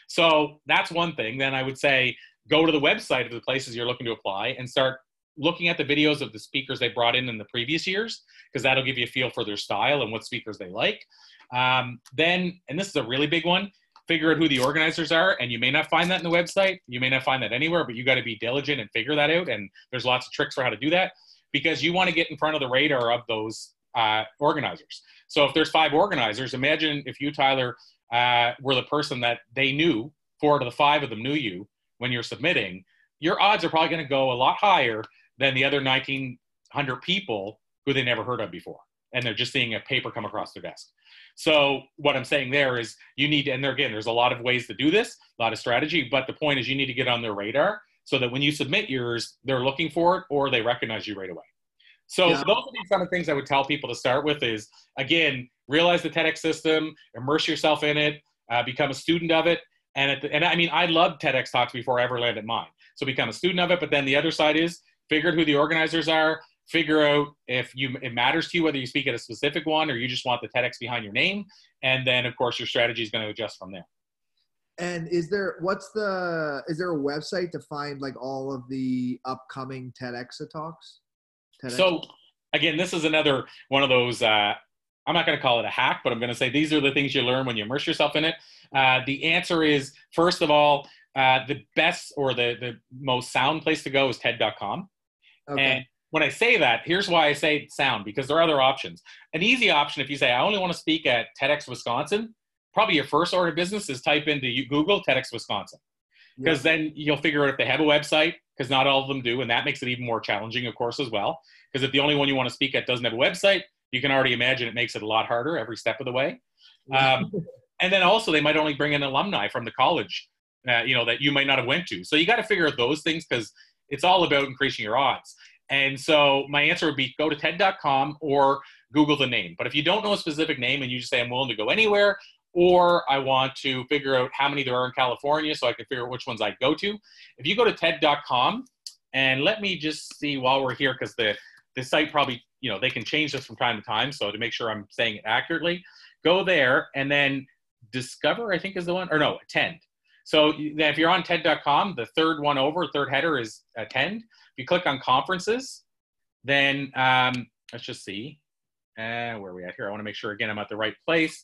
So that's one thing. Then I would say go to the website of the places you're looking to apply and start looking at the videos of the speakers they brought in in the previous years, because that'll give you a feel for their style and what speakers they like. Um, then, and this is a really big one, figure out who the organizers are. And you may not find that in the website. You may not find that anywhere, but you got to be diligent and figure that out. And there's lots of tricks for how to do that because you want to get in front of the radar of those uh, organizers. So if there's five organizers, imagine if you, Tyler, uh, were the person that they knew, four out of the five of them knew you when you're submitting, your odds are probably going to go a lot higher than the other nineteen hundred people who they never heard of before. And they're just seeing a paper come across their desk. So what I'm saying there is you need to, and there again, there's a lot of ways to do this, a lot of strategy, but the point is you need to get on their radar so that when you submit yours, they're looking for it or they recognize you right away. So Yeah. those are the kind of things I would tell people to start with is, again, realize the TEDx system, immerse yourself in it, uh, become a student of it. And, at the, and I mean, I loved TEDx Talks before I ever landed mine. So become a student of it, but then the other side is figure out who the organizers are, figure out if you it matters to you whether you speak at a specific one or you just want the TEDx behind your name. And then, of course, your strategy is going to adjust from there. And is there, what's the, is there a website to find like all of the upcoming TEDx talks? TEDx? So again, this is another one of those, uh, I'm not going to call it a hack, but I'm going to say these are the things you learn when you immerse yourself in it. Uh, the answer is, first of all, uh, the best or the, the most sound place to go is TED dot com. Okay. And when I say that, here's why I say sound, because there are other options. An easy option, if you say, I only want to speak at TEDx Wisconsin, probably your first order of business is type into Google TEDx Wisconsin. Because yeah. then you'll figure out if they have a website, because not all of them do, and that makes it even more challenging, of course, as well. Because if the only one you want to speak at doesn't have a website, you can already imagine it makes it a lot harder every step of the way. Um, and then also they might only bring in alumni from the college, uh, you know, that you might not have went to. So you got to figure out those things because it's all about increasing your odds. And so my answer would be go to TED dot com or Google the name. But if you don't know a specific name and you just say I'm willing to go anywhere, or I want to figure out how many there are in California so I can figure out which ones I go to. If you go to TED dot com, and let me just see while we're here, because the, the site probably, you know, they can change this from time to time. So to make sure I'm saying it accurately, go there and then Discover, I think is the one, or no, Attend. So if you're on TED dot com, the third one over, third header is Attend. If you click on conferences, then um, let's just see. Uh, where are we at here? I want to make sure, again, I'm at the right place.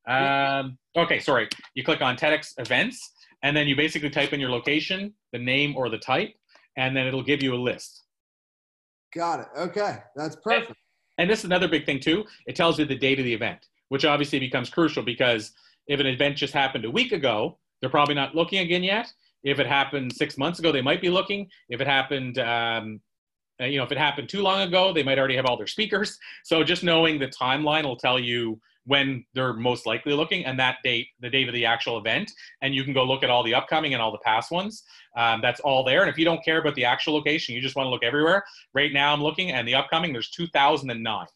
Um, okay, sorry. You click on TEDx events, and then you basically type in your location, the name or the type, and then it'll give you a list. Got it. Okay, that's perfect. And, and this is another big thing too. It tells you the date of the event, which obviously becomes crucial because if an event just happened a week ago, they're probably not looking again yet. If it happened six months ago, they might be looking. If it happened, um, you know, if it happened too long ago, they might already have all their speakers. So just knowing the timeline will tell you when they're most likely looking and that date, the date of the actual event. And you can go look at all the upcoming and all the past ones. Um, that's all there. And if you don't care about the actual location, you just want to look everywhere. Right now I'm looking and the upcoming, there's two thousand nine.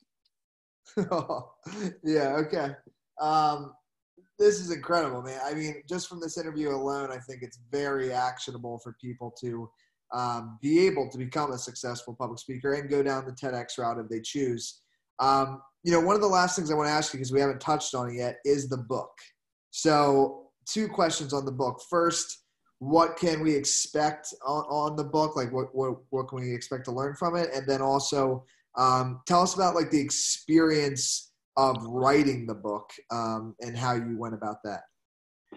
Yeah, okay. Um, this is incredible, man. I mean, just from this interview alone, I think it's very actionable for people to um, be able to become a successful public speaker and go down the TEDx route if they choose. Um, you know, one of the last things I want to ask you, because we haven't touched on it yet, is the book. So two questions on the book. First, what can we expect on, on the book? Like what, what, what can we expect to learn from it? And then also um, tell us about like the experience of writing the book um, and how you went about that.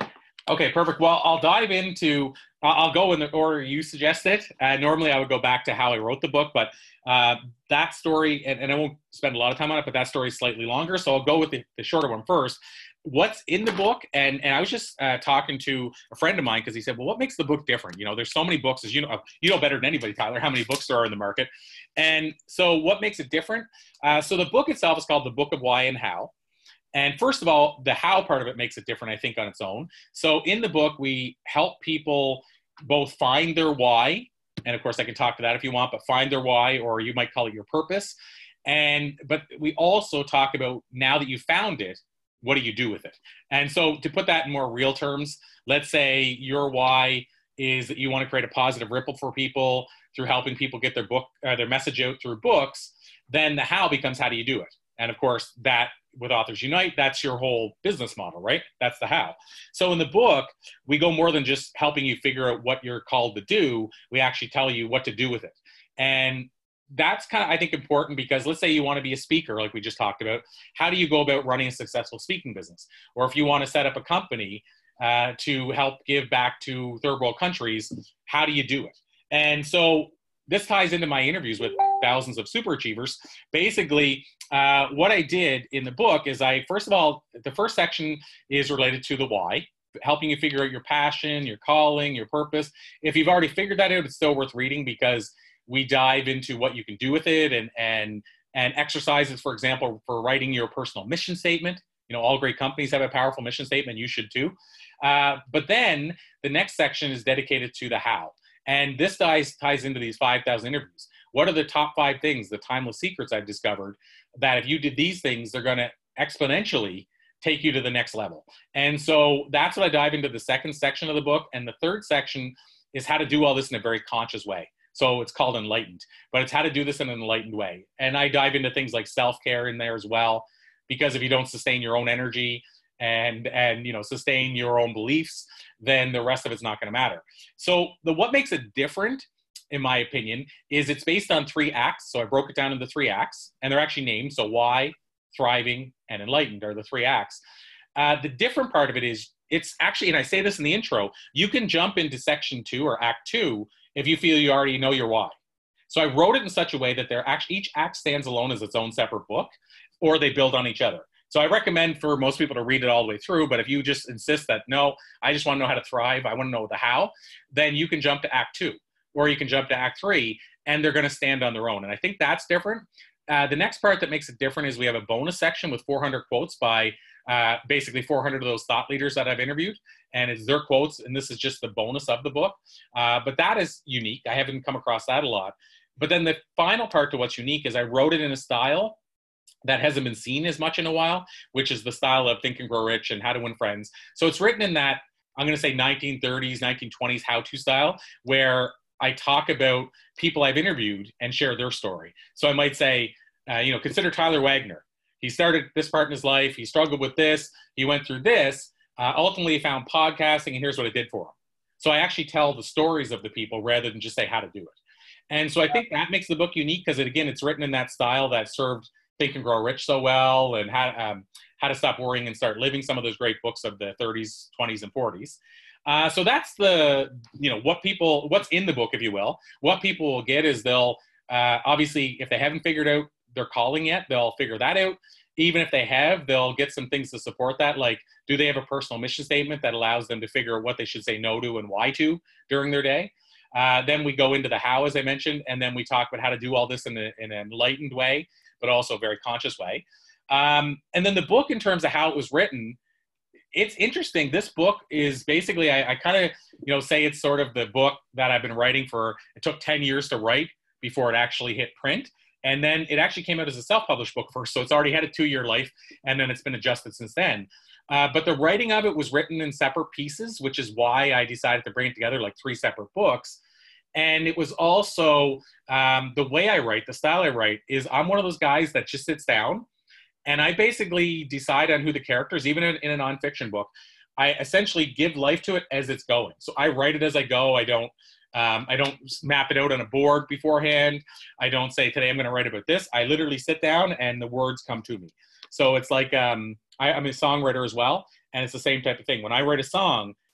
Okay, perfect. Well, I'll dive into, I'll go in the order you suggested. Uh, normally I would go back to how I wrote the book, but uh, that story, and, and I won't spend a lot of time on it, but that story is slightly longer. So I'll go with the, the shorter one first. What's in the book? And, and I was just uh, talking to a friend of mine because he said, well, what makes the book different? You know, there's so many books, as you know, you know better than anybody, Tyler, how many books there are in the market. And so what makes it different? Uh, so the book itself is called The Book of Why and How. And first of all, the how part of it makes it different, I think, on its own. So in the book, we help people both find their why, and of course I can talk to that if you want, but find their why, or you might call it your purpose. And but we also talk about, now that you found it, what do you do with it? And so to put that in more real terms, let's say your why is that you want to create a positive ripple for people through helping people get their book, uh, their message out through books. Then the how becomes, how do you do it? And of course, that with Authors Unite, that's your whole business model, right? That's the how. So in the book, we go more than just helping you figure out what you're called to do. We actually tell you what to do with it. And that's kind of, I think, important, because let's say you want to be a speaker, like we just talked about. How do you go about running a successful speaking business? Or if you want to set up a company uh, to help give back to third world countries, how do you do it? And so this ties into my interviews with thousands of super achievers. Basically, uh, what I did in the book is I, first of all, the first section is related to the why, helping you figure out your passion, your calling, your purpose. If you've already figured that out, it's still worth reading, because we dive into what you can do with it, and, and, and exercises, for example, for writing your personal mission statement. You know, all great companies have a powerful mission statement. You should too. Uh, but then the next section is dedicated to the how. And this ties, ties into these five thousand interviews. What are the top five things, the timeless secrets I've discovered, that if you did these things, they're going to exponentially take you to the next level? And so that's what I dive into the second section of the book. And the third section is how to do all this in a very conscious way. So it's called Enlightened, but it's how to do this in an enlightened way. And I dive into things like self-care in there as well, because if you don't sustain your own energy and, and you know, sustain your own beliefs, then the rest of it's not going to matter. So the what makes it different, in my opinion, is it's based on three acts. So I broke it down into three acts, and they're actually named. So Why, Thriving, and Enlightened are the three acts. Uh, the different part of it is, it's actually, and I say this in the intro, you can jump into section two or act two if you feel you already know your why. So I wrote it in such a way that they're actually, each act stands alone as its own separate book, or they build on each other. So I recommend for most people to read it all the way through, but if you just insist that, no, I just want to know how to thrive, I want to know the how, then you can jump to act two, or you can jump to act three, and they're going to stand on their own. And I think that's different. Uh, the next part that makes it different is we have a bonus section with four hundred quotes by uh, basically four hundred of those thought leaders that I've interviewed, and it's their quotes, and this is just the bonus of the book. Uh, but that is unique. I haven't come across that a lot. But then the final part to what's unique is I wrote it in a style that hasn't been seen as much in a while, which is the style of Think and Grow Rich and How to Win Friends. So it's written in that, I'm going to say nineteen thirties, nineteen twenties how-to style, where I talk about people I've interviewed and share their story. So I might say, uh, you know, consider Tyler Wagner. He started this part in his life. He struggled with this. He went through this. Uh, ultimately, he found podcasting, and here's what it did for him. So I actually tell the stories of the people rather than just say how to do it. And so I think that makes the book unique, because, it, again, it's written in that style that served Think and Grow Rich so well, and how, um, how to Stop Worrying and Start Living, some of those great books of the thirties, twenties, and forties. Uh, so that's the, you know, what people, what's in the book, if you will. What people will get is they'll, uh, obviously, if they haven't figured out their calling yet, they'll figure that out. Even if they have, they'll get some things to support that. Like, do they have a personal mission statement that allows them to figure out what they should say no to and why to during their day? Uh, then we go into the how, as I mentioned, and then we talk about how to do all this in, a, in an enlightened way, but also a very conscious way. Um, and then the book, in terms of how it was written, it's interesting. This book is basically, I, I kind of, you know, say it's sort of the book that I've been writing for. It took ten years to write before it actually hit print. And then it actually came out as a self-published book first. So it's already had a two-year life, and then it's been adjusted since then. Uh, but the writing of it was written in separate pieces, which is why I decided to bring it together like three separate books. And it was also um, the way I write, the style I write, is I'm one of those guys that just sits down, and I basically decide on who the characters, even in, in a nonfiction book, I essentially give life to it as it's going. So I write it as I go. I don't, um, I don't map it out on a board beforehand. I don't say, today I'm going to write about this. I literally sit down and the words come to me. So it's like, um, I, I'm a songwriter as well. And it's the same type of thing. When I write a song,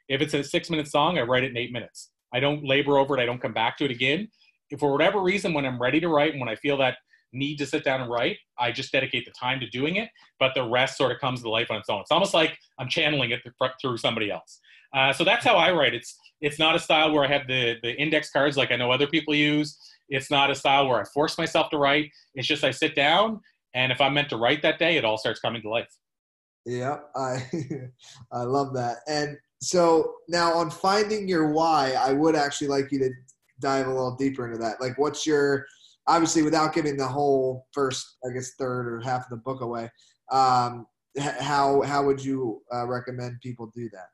If it's a six minute song, I write it in eight minutes. I don't labor over it. I don't come back to it again. If for whatever reason, when I'm ready to write and when I feel that need to sit down and write, I just dedicate the time to doing it, but the rest sort of comes to life on its own. It's almost like I'm channeling it through somebody else. Uh, so that's how I write. It's it's not a style where I have the, the index cards like I know other people use. It's not a style where I force myself to write. It's just I sit down, and if I'm meant to write that day, it all starts coming to life. Yeah, I I love that. And so now on finding your why, I would actually like you to dive a little deeper into that. Like, what's your, obviously without giving the whole first, I guess, third or half of the book away, um, how how would you uh, recommend people do that?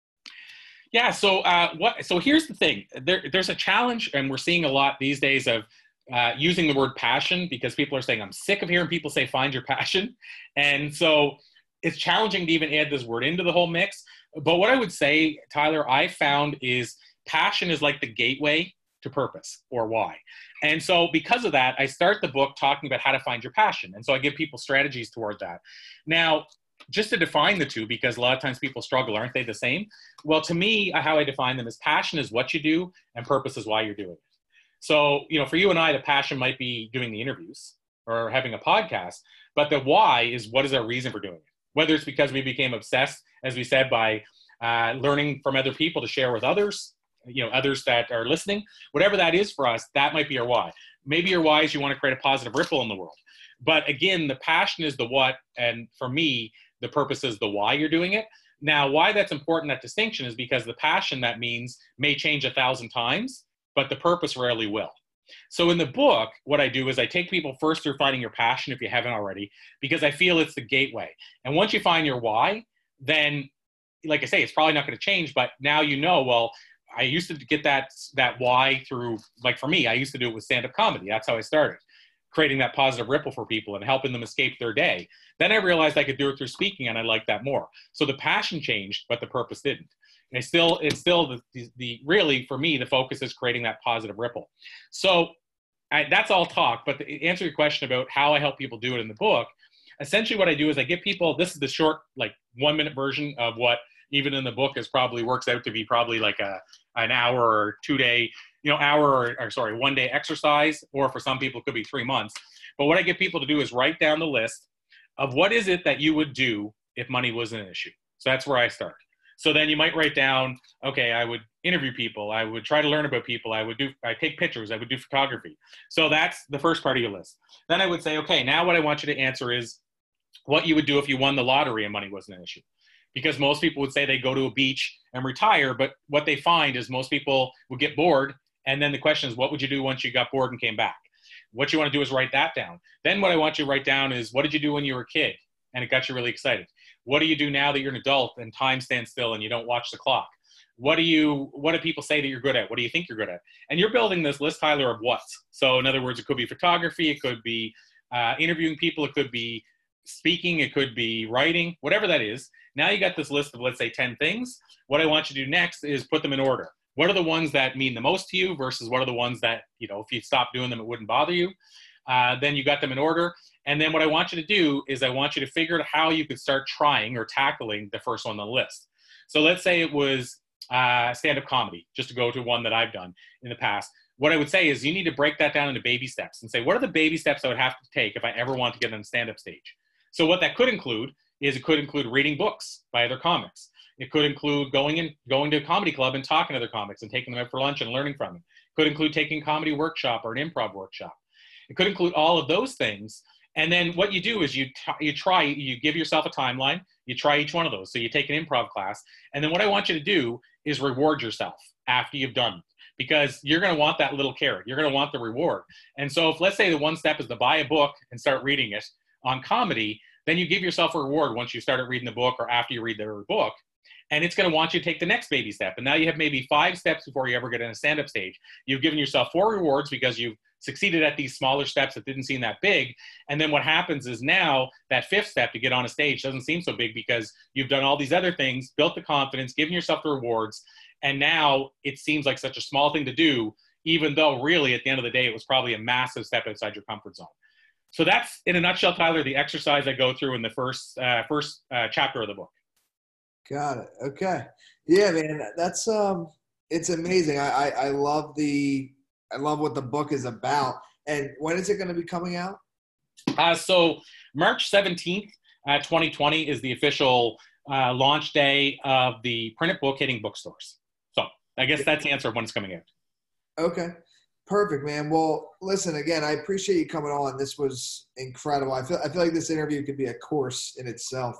Yeah, so uh, what? So here's the thing. There, there's a challenge, and we're seeing a lot these days of uh, using the word passion, because people are saying, I'm sick of hearing people say, find your passion. And so it's challenging to even add this word into the whole mix. But what I would say, Tyler, I found is passion is like the gateway to purpose or why. And so because of that, I start the book talking about how to find your passion. And so I give people strategies toward that. Now, just to define the two, because a lot of times people struggle, aren't they the same? Well, to me, how I define them is passion is what you do and purpose is why you're doing it. So, you know, for you and I, the passion might be doing the interviews or having a podcast, but the why is what is our reason for doing it? Whether it's because we became obsessed, as we said, by uh, learning from other people to share with others, you know, others that are listening, whatever that is for us, that might be your why. Maybe your why is you want to create a positive ripple in the world. But again, the passion is the what, and for me, the purpose is the why you're doing it. Now, why that's important, that distinction, is because the passion, that means, may change a thousand times, but the purpose rarely will. So in the book, what I do is I take people first through finding your passion, if you haven't already, because I feel it's the gateway. And once you find your why, then, like I say, it's probably not going to change, but now you know, well, I used to get that, that why through, like for me, I used to do it with stand-up comedy. That's how I started, creating that positive ripple for people and helping them escape their day. Then I realized I could do it through speaking, and I liked that more. So the passion changed, but the purpose didn't. And it's still, it's still the, the, the really, for me, the focus is creating that positive ripple. So I, that's all talk, but to answer your question about how I help people do it in the book, essentially what I do is I give people, this is the short, like one minute version of what even in the book is probably works out to be probably like a, an hour or two day, you know, hour or, or sorry, one day exercise, or for some people it could be three months. But what I get people to do is write down the list of what is it that you would do if money wasn't an issue. So that's where I start. So then you might write down, okay, I would interview people. I would try to learn about people. I would do, I take pictures. I would do photography. So that's the first part of your list. Then I would say, okay, now what I want you to answer is what you would do if you won the lottery and money wasn't an issue. Because most people would say they go to a beach and retire, but what they find is most people would get bored. And then the question is, what would you do once you got bored and came back? What you want to do is write that down. Then what I want you to write down is, what did you do when you were a kid and it got you really excited? What do you do now that you're an adult and time stands still and you don't watch the clock? What do you, what do people say that you're good at? What do you think you're good at? And you're building this list, Tyler, of what. So in other words, it could be photography, it could be uh, interviewing people, it could be speaking, it could be writing, whatever that is. Now you got this list of, let's say, ten things. What I want you to do next is put them in order. What are the ones that mean the most to you versus what are the ones that, you know, if you stop doing them, it wouldn't bother you. Uh, then you got them in order. And then what I want you to do is I want you to figure out how you could start trying or tackling the first one on the list. So let's say it was uh, stand-up comedy, just to go to one that I've done in the past. What I would say is you need to break that down into baby steps and say, what are the baby steps I would have to take if I ever want to get on the stand-up stage? So what that could include is it could include reading books by other comics. It could include going in, going to a comedy club and talking to other comics and taking them out for lunch and learning from them. It could include taking a comedy workshop or an improv workshop. It could include all of those things. And then what you do is you, you try, you give yourself a timeline, you try each one of those. So you take an improv class. And then what I want you to do is reward yourself after you've done it, because you're going to want that little carrot. You're going to want the reward. And so if, let's say the one step is to buy a book and start reading it on comedy, then you give yourself a reward once you started reading the book or after you read the book. And it's going to want you to take the next baby step. And now you have maybe five steps before you ever get on a stand-up stage. You've given yourself four rewards because you've succeeded at these smaller steps that didn't seem that big. And then what happens is now that fifth step to get on a stage doesn't seem so big because you've done all these other things, built the confidence, given yourself the rewards. And now it seems like such a small thing to do, even though really at the end of the day, it was probably a massive step outside your comfort zone. So that's, in a nutshell, Tyler, the exercise I go through in the first, uh, first uh, chapter of the book. Got it. Okay. Yeah, man. That's um. It's amazing. I, I I love the I love what the book is about. And when is it going to be coming out? Uh, so March seventeenth, uh, twenty twenty is the official uh, launch day of the printed book hitting bookstores. So I guess that's the answer of when it's coming out. Okay. Perfect, man. Well, listen, again, I appreciate you coming on. This was incredible. I feel I feel like this interview could be a course in itself.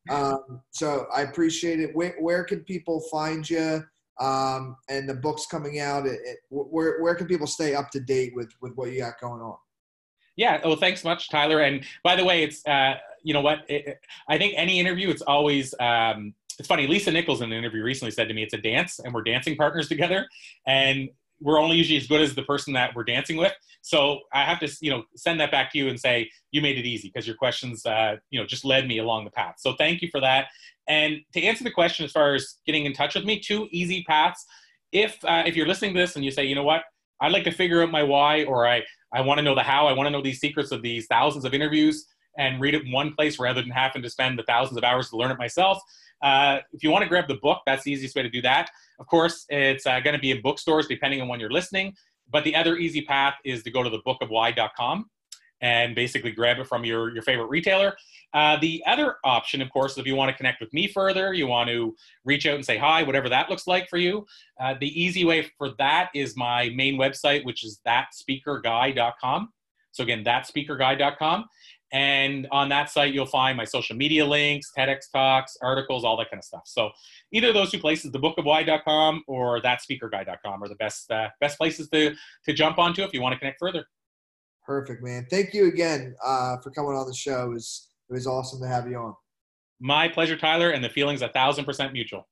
Um, so I appreciate it. Where, where can people find you? Um, and the book's coming out. It, it, where where can people stay up to date with with what you got going on? Yeah. Oh, thanks much, Tyler. And by the way, it's uh, you know what? It, it, I think any interview, it's always um, it's funny. Lisa Nichols in an interview recently said to me, "It's a dance, and we're dancing partners together." And we're only usually as good as the person that we're dancing with. So I have to, you know, send that back to you and say, you made it easy because your questions, uh, you know, just led me along the path. So thank you for that. And to answer the question, as far as getting in touch with me, two easy paths. If, uh, if you're listening to this and you say, you know what, I'd like to figure out my why, or I, I want to know the how, I want to know these secrets of these thousands of interviews and read it in one place rather than having to spend the thousands of hours to learn it myself. Uh, if you want to grab the book, that's the easiest way to do that. Of course, it's uh, going to be in bookstores depending on when you're listening. But the other easy path is to go to the book of why dot com and basically grab it from your, your favorite retailer. Uh, the other option, of course, if you want to connect with me further, you want to reach out and say hi, whatever that looks like for you. Uh, the easy way for that is my main website, which is that speaker guy dot com. So again, that speaker guy dot com. And on that site, you'll find my social media links, TEDx talks, articles, all that kind of stuff. So either of those two places, the book of why dot com or that speaker guy dot com, are the best uh, best places to, to jump onto if you want to connect further. Perfect, man. Thank you again uh, for coming on the show. It was, it was awesome to have you on. My pleasure, Tyler, and the feeling's a thousand percent mutual.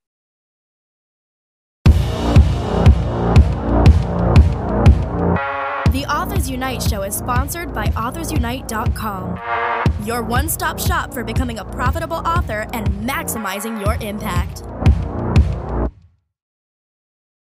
The Authors Unite show is sponsored by authors unite dot com, your one-stop shop for becoming a profitable author and maximizing your impact.